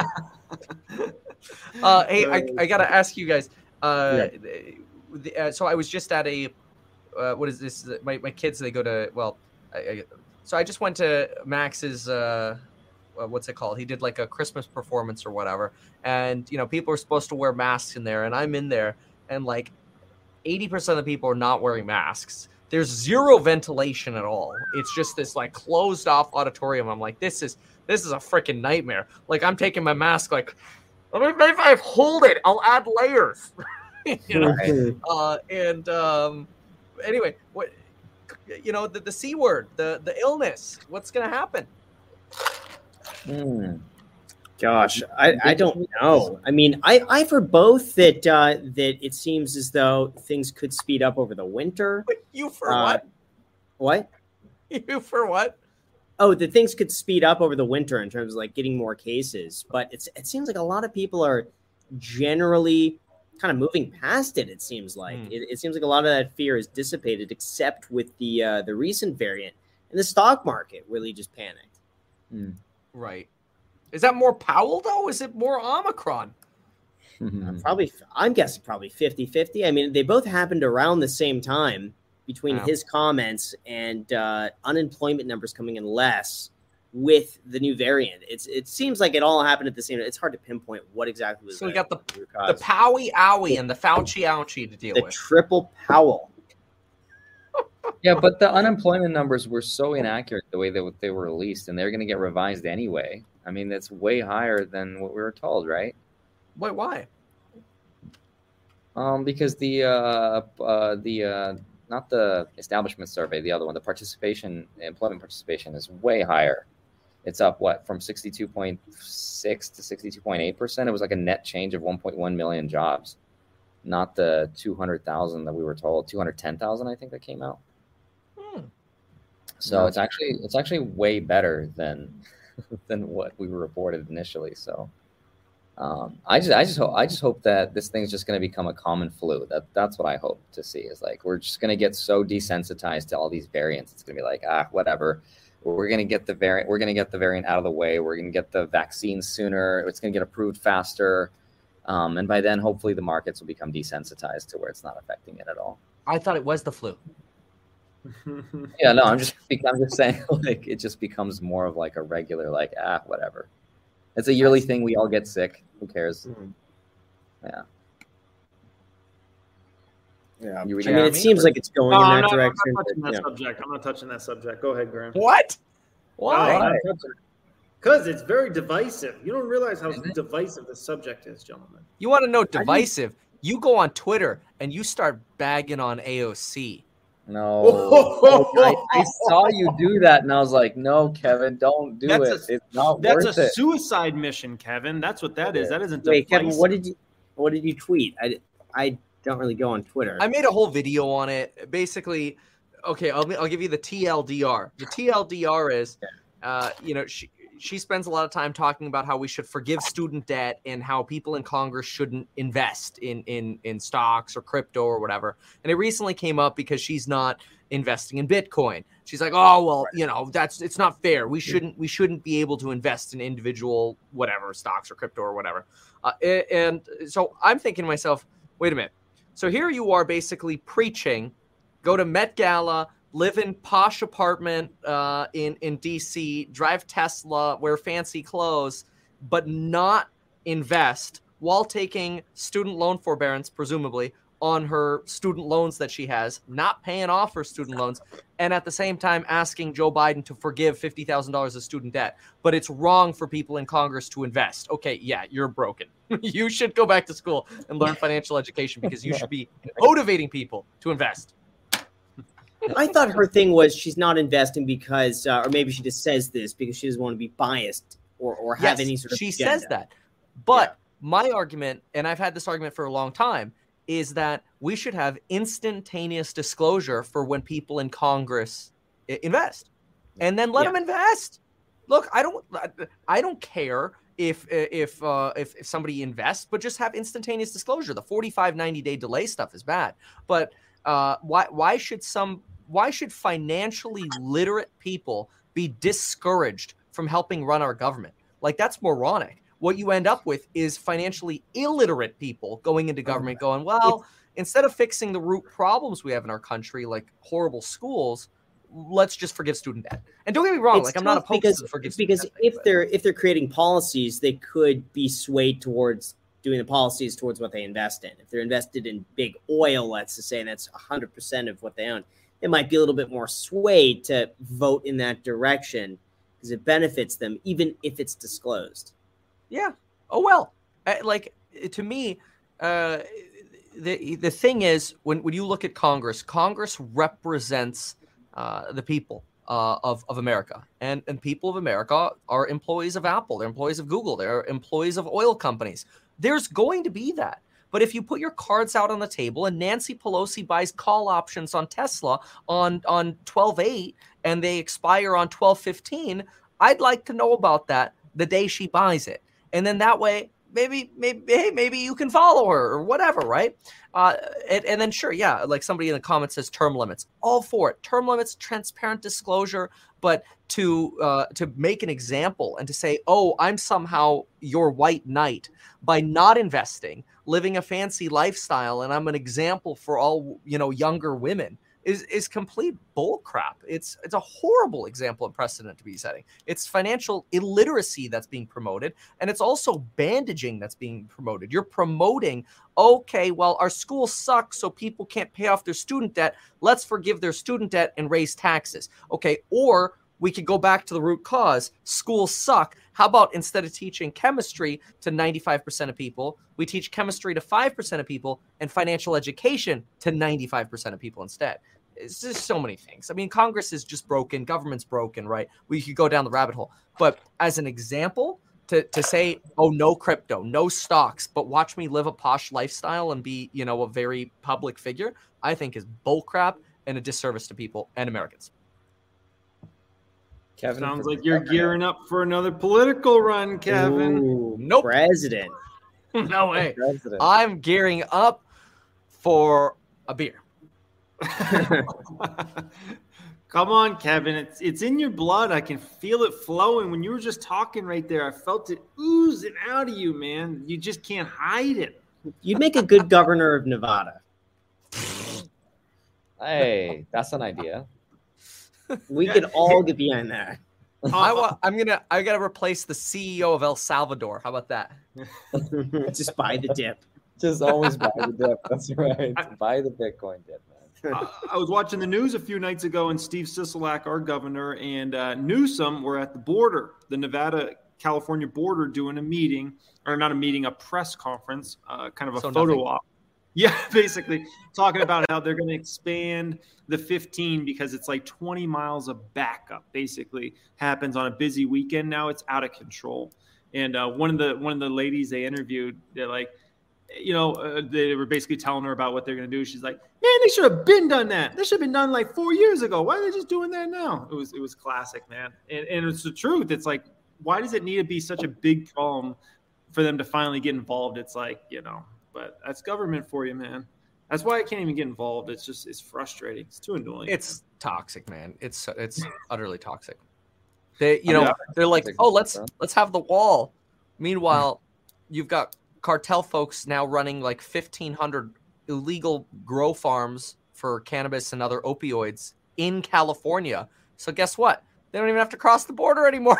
I got to ask you guys. So I was just at a what is this? My kids, they go to so I just went to Max's. What's it called? He did like a Christmas performance or whatever. And, people are supposed to wear masks in there. And I'm in there and like 80% of the people are not wearing masks. There's zero ventilation at all. It's just this like closed off auditorium. I'm like, this is a freaking nightmare. Like I'm taking my mask, like, maybe if I hold it, I'll add layers. Anyway, the C word, the illness. What's going to happen? Gosh, I don't know. I mean, I've heard both that it seems as though things could speed up over the winter. But you for what? What? You for what? Oh, that things could speed up over the winter in terms of like getting more cases. But it seems like a lot of people are generally kind of moving past it. It seems like it seems like a lot of that fear is dissipated, except with the recent variant, and the stock market really just panicked. Right. Is that more Powell, though? Is it more Omicron? I'm guessing probably 50-50. I mean, they both happened around the same time between his comments and unemployment numbers coming in less with the new variant. It seems like it all happened at the same time. It's hard to pinpoint what exactly was. So we got the Powie Owie and the Fauci Ouchie to deal with. The triple Powell. Yeah, but the unemployment numbers were so inaccurate the way that they were released, and they're going to get revised anyway. I mean, that's way higher than what we were told, right? Wait, why? Because the not the establishment survey, the other one, the employment participation is way higher. It's up from 62.6 to 62.8%. It was like a net change of 1.1 million jobs, not the 200,000 that we were told. 210,000, I think, that came out. So it's actually way better than what we were reported initially. So I just hope that this thing's just going to become a common flu. That's what I hope to see, is like we're just going to get so desensitized to all these variants. It's going to be like, whatever. We're going to get the variant. We're going to get the variant out of the way. We're going to get the vaccine sooner. It's going to get approved faster. And by then, hopefully, the markets will become desensitized to where it's not affecting it at all. I thought it was the flu. Yeah, no, I'm just saying, like, it just becomes more of like a regular, like, whatever. It's a yearly thing. We all get sick. Who cares? Yeah. Yeah. I mean, it seems like it's going in that direction. I'm not touching that subject. Go ahead, Graham. What? Why? Because it's very divisive. You don't realize how divisive the subject is, gentlemen. You want to know divisive? You go on Twitter and you start bagging on AOC. No, I saw you do that, and I was like, "No, Kevin, don't do it. It's not worth it." That's a suicide mission, Kevin. That's what that is. That isn't. Wait, Kevin, what did you tweet? I don't really go on Twitter. I made a whole video on it. Basically, okay, I'll give you the TLDR. The TLDR is, she spends a lot of time talking about how we should forgive student debt and how people in Congress shouldn't invest in stocks or crypto or whatever. And it recently came up because she's not investing in Bitcoin. She's like, oh, well, it's not fair. We shouldn't be able to invest in individual whatever stocks or crypto or whatever. And so I'm thinking to myself, wait a minute. So here you are basically preaching, go to Met Gala, live in posh apartment in DC, drive Tesla, wear fancy clothes, but not invest while taking student loan forbearance, presumably, on her student loans that she has, not paying off her student loans, and at the same time asking Joe Biden to forgive $50,000 of student debt. But it's wrong for people in Congress to invest. Okay, yeah, you're broken. You should go back to school and learn financial education because you should be motivating people to invest. I thought her thing was she's not investing because, or maybe she just says this because she doesn't want to be biased or have any sort of she agenda. says that. But my argument, and I've had this argument for a long time, is that we should have instantaneous disclosure for when people in Congress invest, and then let them invest. Look, I don't care if somebody invests, but just have instantaneous disclosure. The 45, 90-day delay stuff is bad, but why should financially literate people be discouraged from helping run our government? Like, that's moronic. What you end up with is financially illiterate people going into government going, well, instead of fixing the root problems we have in our country, like horrible schools, let's just forgive student debt. And don't get me wrong, I'm not opposed to the forgive student debt. Because if they're creating policies, they could be swayed towards doing the policies towards what they invest in. If they're invested in big oil, let's just say, and that's 100% of what they own, it might be a little bit more swayed to vote in that direction because it benefits them, even if it's disclosed. Yeah. Oh, well, to me, the thing is, when you look at Congress represents the people of America. And people of America are employees of Apple. They're employees of Google. They're employees of oil companies. There's going to be that. But if you put your cards out on the table and Nancy Pelosi buys call options on Tesla on 12/8 and they expire on 12/15, I'd like to know about that the day she buys it. And then that way, maybe you can follow her or whatever, right? And then sure, yeah, like somebody in the comments says term limits. All for it. Term limits, transparent disclosure, but to make an example and to say, oh, I'm somehow your white knight by not investing, living a fancy lifestyle, and I'm an example for all, younger women is complete bull crap. It's a horrible example and precedent to be setting. It's financial illiteracy that's being promoted, and it's also bandaging that's being promoted. You're promoting, okay, well, our schools suck, so people can't pay off their student debt. Let's forgive their student debt and raise taxes. Okay, or we could go back to the root cause. Schools suck. How about instead of teaching chemistry to 95% of people, we teach chemistry to 5% of people and financial education to 95% of people instead? It's just so many things. I mean, Congress is just broken. Government's broken, right? We could go down the rabbit hole. But as an example, to say, oh, no crypto, no stocks, but watch me live a posh lifestyle and be, a very public figure, I think is bullcrap and a disservice to people and Americans. Kevin, sounds like you're gearing up for another political run, Kevin. Ooh, nope. President. No way. President. I'm gearing up for a beer. Come on, Kevin. It's in your blood. I can feel it flowing. When you were just talking right there, I felt it oozing out of you, man. You just can't hide it. You'd make a good governor of Nevada. Hey, that's an idea. We could all get behind that. I gotta replace the CEO of El Salvador. How about that? Just buy the dip. Just always buy the dip. That's right. Buy the Bitcoin dip, man. I was watching the news a few nights ago, and Steve Sisolak, our governor, and Newsom were at the border, the Nevada-California border, doing a meeting, or not a meeting, a press conference, kind of a photo op. Yeah, basically talking about how they're going to expand the 15 because it's like 20 miles of backup. Basically, happens on a busy weekend. Now it's out of control. And one of the ladies they interviewed, they're like, they were basically telling her about what they're going to do. She's like, man, they should have been done that. This should have been done like 4 years ago. Why are they just doing that now? It was classic, man. And it's the truth. It's like, why does it need to be such a big problem for them to finally get involved? It's like, but that's government for you, man. That's why I can't even get involved. It's frustrating. It's too annoying. It's toxic, man. It's utterly toxic. They're like, oh, let's have the wall. Meanwhile, you've got cartel folks now running like 1,500 illegal grow farms for cannabis and other opioids in California. So guess what? They don't even have to cross the border anymore.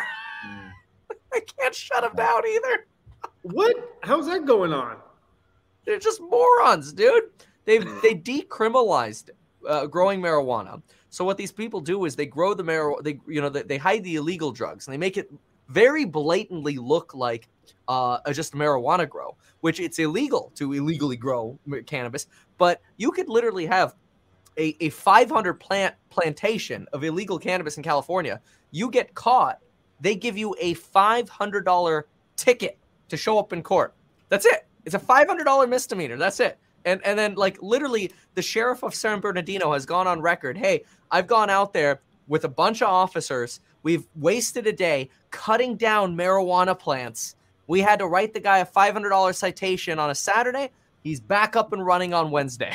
I can't shut them down either. What? How's that going on? They're just morons, dude. They decriminalized growing marijuana. So what these people do is they grow the marijuana. They hide the illegal drugs and they make it very blatantly look like just a marijuana grow, which it's illegal to illegally grow cannabis. But you could literally have a 500 plantation of illegal cannabis in California. You get caught, they give you a $500 ticket to show up in court. That's it. It's a $500 misdemeanor. That's it. And then like literally the sheriff of San Bernardino has gone on record. Hey, I've gone out there with a bunch of officers. We've wasted a day cutting down marijuana plants. We had to write the guy a $500 citation on a Saturday. He's back up and running on Wednesday.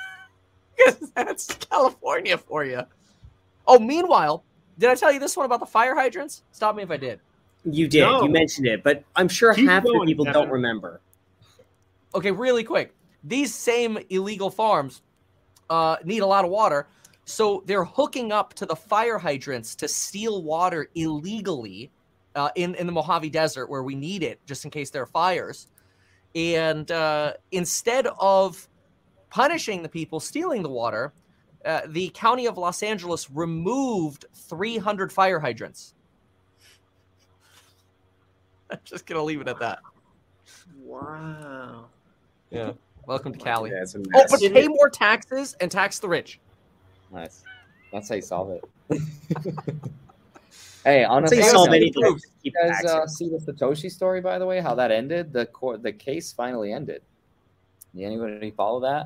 That's California for you. Oh, meanwhile, did I tell you this one about the fire hydrants? Stop me if I did. You did. No. You mentioned it, but I'm sure half the people don't remember. Okay, really quick. These same illegal farms need a lot of water, so they're hooking up to the fire hydrants to steal water illegally in the Mojave Desert where we need it just in case there are fires. And instead of punishing the people stealing the water, the county of Los Angeles removed 300 fire hydrants. I'm just going to leave it at that. Wow. Yeah. Welcome to Cali. Yeah, but pay more taxes and tax the rich. Nice. That's how you solve it. Hey, That's honestly, how you solve anything. Just keep you guys taxing. see the Satoshi story, by the way, how that ended? The case finally ended. Did anybody follow that?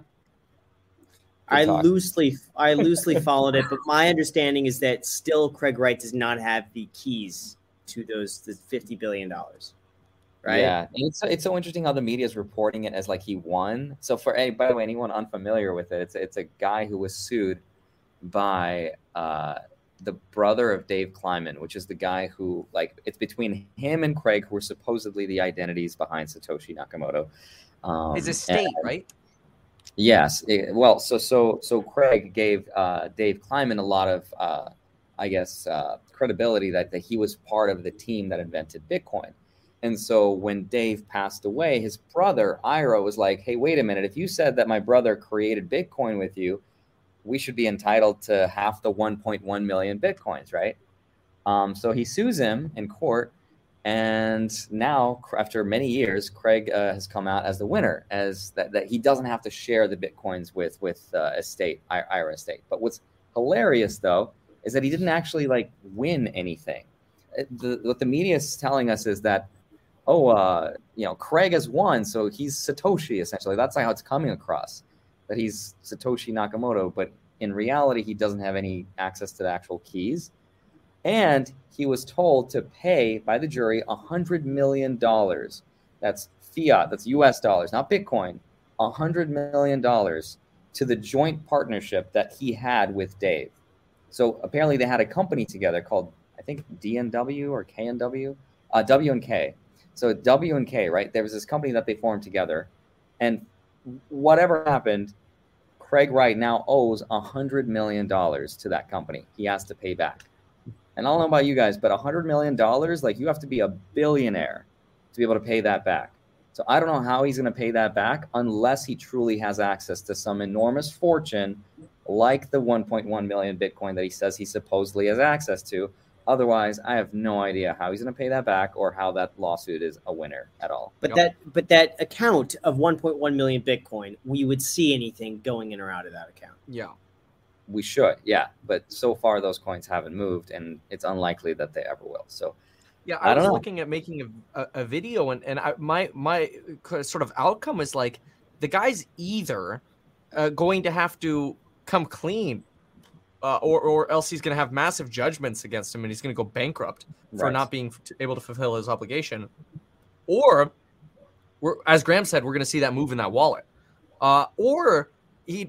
I loosely followed it, but my understanding is that still Craig Wright does not have the keys to the $50 billion. Right? Yeah, and it's so interesting how the media is reporting it as like he won. So by the way, anyone unfamiliar with it, it's a guy who was sued by the brother of Dave Kleiman, which is the guy who, like, it's between him and Craig, who are supposedly the identities behind Satoshi Nakamoto. His estate, right? Yes. So Craig gave Dave Kleiman a lot of, credibility that he was part of the team that invented Bitcoin. And so when Dave passed away, his brother, Ira, was like, hey, wait a minute. If you said that my brother created Bitcoin with you, we should be entitled to half the 1.1 million Bitcoins, right? So he sues him in court. And now, after many years, Craig has come out as the winner, as that he doesn't have to share the Bitcoins with Ira estate. But what's hilarious, though, is that he didn't actually win anything. What the media is telling us is that, Craig has won, so he's Satoshi, essentially. That's how it's coming across, that he's Satoshi Nakamoto. But in reality, he doesn't have any access to the actual keys. And he was told to pay by the jury $100 million. That's fiat, that's US dollars, not Bitcoin. $100 million to the joint partnership that he had with Dave. So apparently they had a company together called, I think, DNW or KNW, W&K. So W&K, right? There was this company that they formed together. And whatever happened, Craig Wright now owes $100 million to that company. He has to pay back. And I don't know about you guys, but $100 million, you have to be a billionaire to be able to pay that back. So I don't know how he's going to pay that back unless he truly has access to some enormous fortune like the 1.1 million Bitcoin that he says he supposedly has access to. Otherwise, I have no idea how he's going to pay that back or how that lawsuit is a winner at all. But that account of 1.1 million Bitcoin, we would see anything going in or out of that account. Yeah. We should, yeah. But so far, those coins haven't moved, and it's unlikely that they ever will. So, yeah, I was looking at making a video, and my sort of outcome is like the guy's either going to have to come clean, or else he's going to have massive judgments against him, and he's going to go bankrupt for not being able to fulfill his obligation. Or, as Graham said, we're going to see that move in that wallet. Or I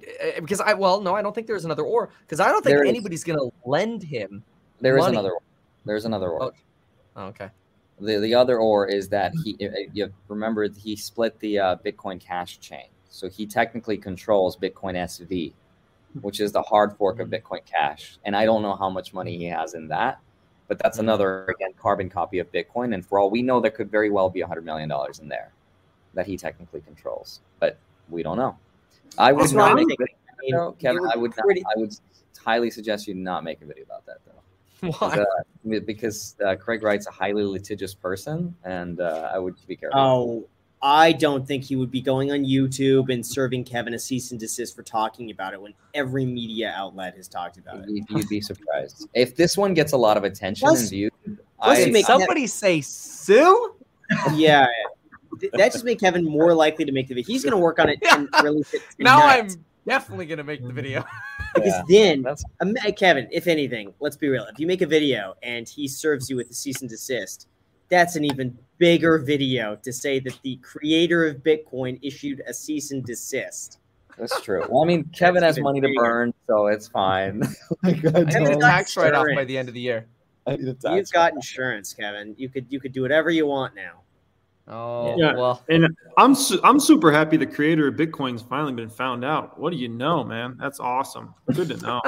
don't think there's another or, because I don't think anybody's going to lend him There money. is another or. There's another or. Oh, okay. The other or is that you remember he split the Bitcoin Cash chain. So he technically controls Bitcoin SV, which is the hard fork of Bitcoin Cash. And I don't know how much money he has in that, but that's another, again, carbon copy of Bitcoin. And for all we know, there could very well be $100 million in there that he technically controls, but we don't know. I would not make a video, Kevin. I would highly suggest you not make a video about that, though. Why? Because Craig Wright's a highly litigious person, and I would be careful. Oh, I don't think he would be going on YouTube and serving Kevin a cease and desist for talking about it when every media outlet has talked about it. You'd be surprised. If this one gets a lot of attention and views, somebody say sue? Yeah. That just made Kevin more likely to make the video. He's going to work on it and release it. Now tonight. I'm definitely going to make the video. Because then, Kevin, if anything, let's be real. If you make a video and he serves you with a cease and desist, that's an even bigger video to say that the creator of Bitcoin issued a cease and desist. That's true. Well, I mean, Kevin has money to burn, so it's fine. I need a tax write-off by the end of the year. You've got insurance, Kevin. You could do whatever you want now. Oh, yeah. Well. And I'm super happy the creator of Bitcoin's finally been found out. What do you know, man? That's awesome. Good to know.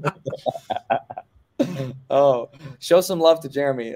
Oh, show some love to Jeremy.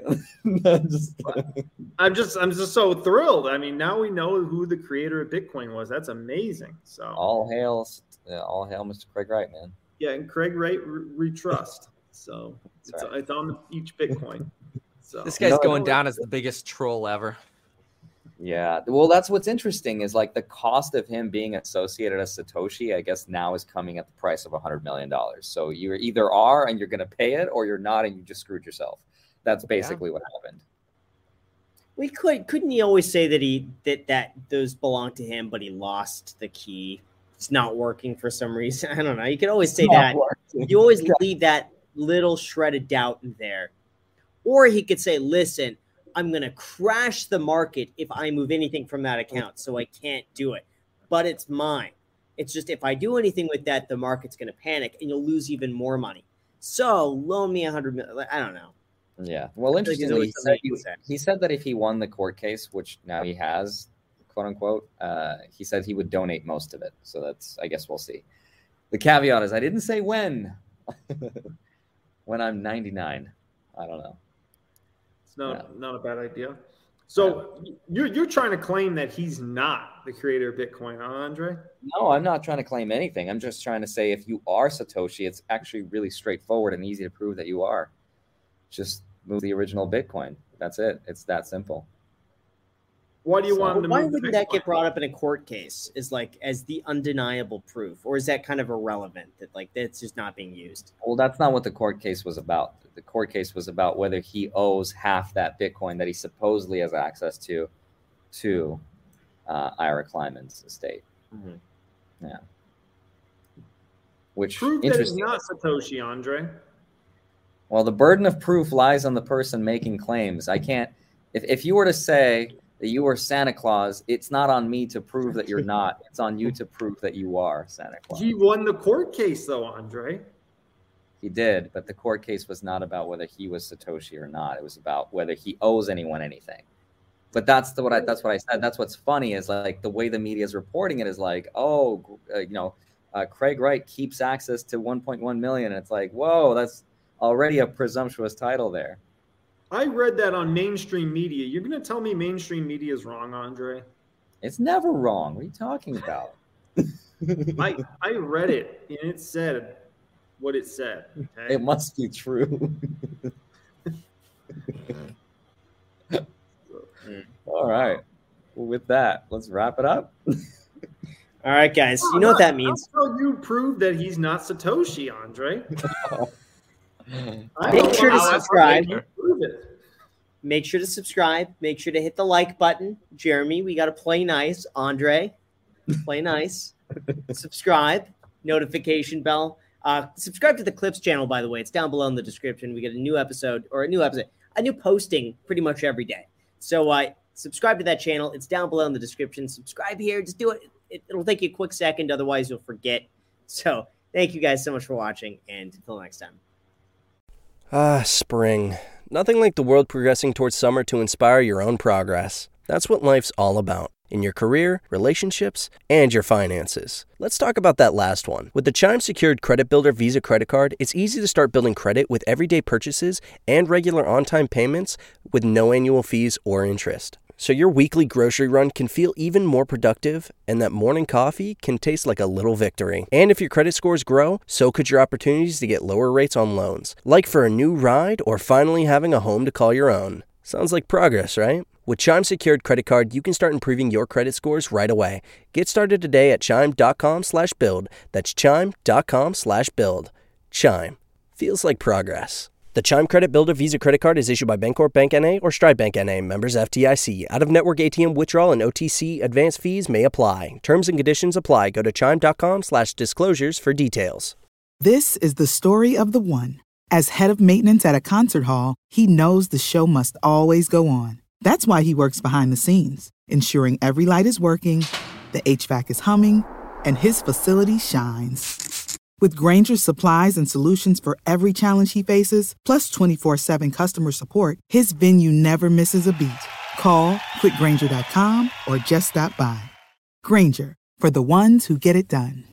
I'm just so thrilled. I mean, now we know who the creator of Bitcoin was. That's amazing. So all hail Mr. Craig Wright, man. Yeah, and Craig Wright we trust. So it's on each Bitcoin. So this guy's going down as the biggest troll ever. Yeah. Well, that's what's interesting is like the cost of him being associated as Satoshi, I guess now is coming at the price of $100 million. So you either are and you're going to pay it, or you're not and you just screwed yourself. That's basically what happened. Couldn't he always say that those belong to him, but he lost the key? It's not working for some reason. I don't know. You could always say that. You always leave that little shred of doubt in there. Or he could say, listen, I'm going to crash the market if I move anything from that account, so I can't do it. But it's mine. It's just if I do anything with that, the market's going to panic and you'll lose even more money. So loan me $100 million. I don't know. Yeah. Well, interestingly, he said that if he won the court case, which now he has, quote unquote, he said he would donate most of it. So that's, I guess we'll see. The caveat is I didn't say when. When I'm 99. I don't know. It's not a bad idea. So you're trying to claim that he's not the creator of Bitcoin, huh, Andre? No, I'm not trying to claim anything. I'm just trying to say if you are Satoshi, it's actually really straightforward and easy to prove that you are. Just move the original Bitcoin. That's it. It's that simple. Why do you want him to why move wouldn't Bitcoin? that get brought up in a court case as the undeniable proof? Or is that kind of irrelevant that that's just not being used? Well, that's not what the court case was about. The court case was about whether he owes half that Bitcoin that he supposedly has access to Ira Kleiman's estate. Mm-hmm. Yeah. Which prove that he's not Satoshi, Andre. Well, the burden of proof lies on the person making claims. I can't. If you were to say that you are Santa Claus, it's not on me to prove that you're not. It's on you to prove that you are Santa Claus. He won the court case, though, Andre. He did, but the court case was not about whether he was Satoshi or not. It was about whether he owes anyone anything. But that's what I said. That's what's funny is like the way the media is reporting it is like, Craig Wright keeps access to 1.1 million. And it's like, whoa, that's already a presumptuous title there. I read that on mainstream media. You're going to tell me mainstream media is wrong, Andre? It's never wrong. What are you talking about? I read it, and it said what it said. Okay? It must be true. All right. Well, with that, let's wrap it up. All right, guys. You know what that means. How you prove that he's not Satoshi, Andre? Make sure to subscribe. Make sure to subscribe. Make sure to hit the like button. Jeremy, we got to play nice. Andre, play nice. Subscribe. Notification bell. Subscribe to the Clips channel, by the way. It's down below in the description. We get a new posting pretty much every day. So subscribe to that channel. It's down below in the description. Subscribe here. Just do it. It'll take you a quick second. Otherwise, you'll forget. So thank you guys so much for watching. And until next time. Spring. Nothing like the world progressing towards summer to inspire your own progress. That's what life's all about. In your career, relationships, and your finances. Let's talk about that last one. With the Chime Secured Credit Builder Visa Credit Card, it's easy to start building credit with everyday purchases and regular on-time payments with no annual fees or interest. So your weekly grocery run can feel even more productive, and that morning coffee can taste like a little victory. And if your credit scores grow, so could your opportunities to get lower rates on loans. Like for a new ride or finally having a home to call your own. Sounds like progress, right? With Chime Secured Credit Card, you can start improving your credit scores right away. Get started today at chime.com/build. That's chime.com/build. Chime. Feels like progress. The Chime Credit Builder Visa Credit Card is issued by Bancorp Bank N.A. or Stride Bank N.A. Members FDIC. Out-of-network ATM withdrawal and OTC advance fees may apply. Terms and conditions apply. Go to chime.com/disclosures for details. This is the story of the one. As head of maintenance at a concert hall, he knows the show must always go on. That's why he works behind the scenes, ensuring every light is working, the HVAC is humming, and his facility shines. With Grainger's supplies and solutions for every challenge he faces, plus 24/7 customer support, his venue never misses a beat. Call quickgrainger.com or just stop by. Grainger, for the ones who get it done.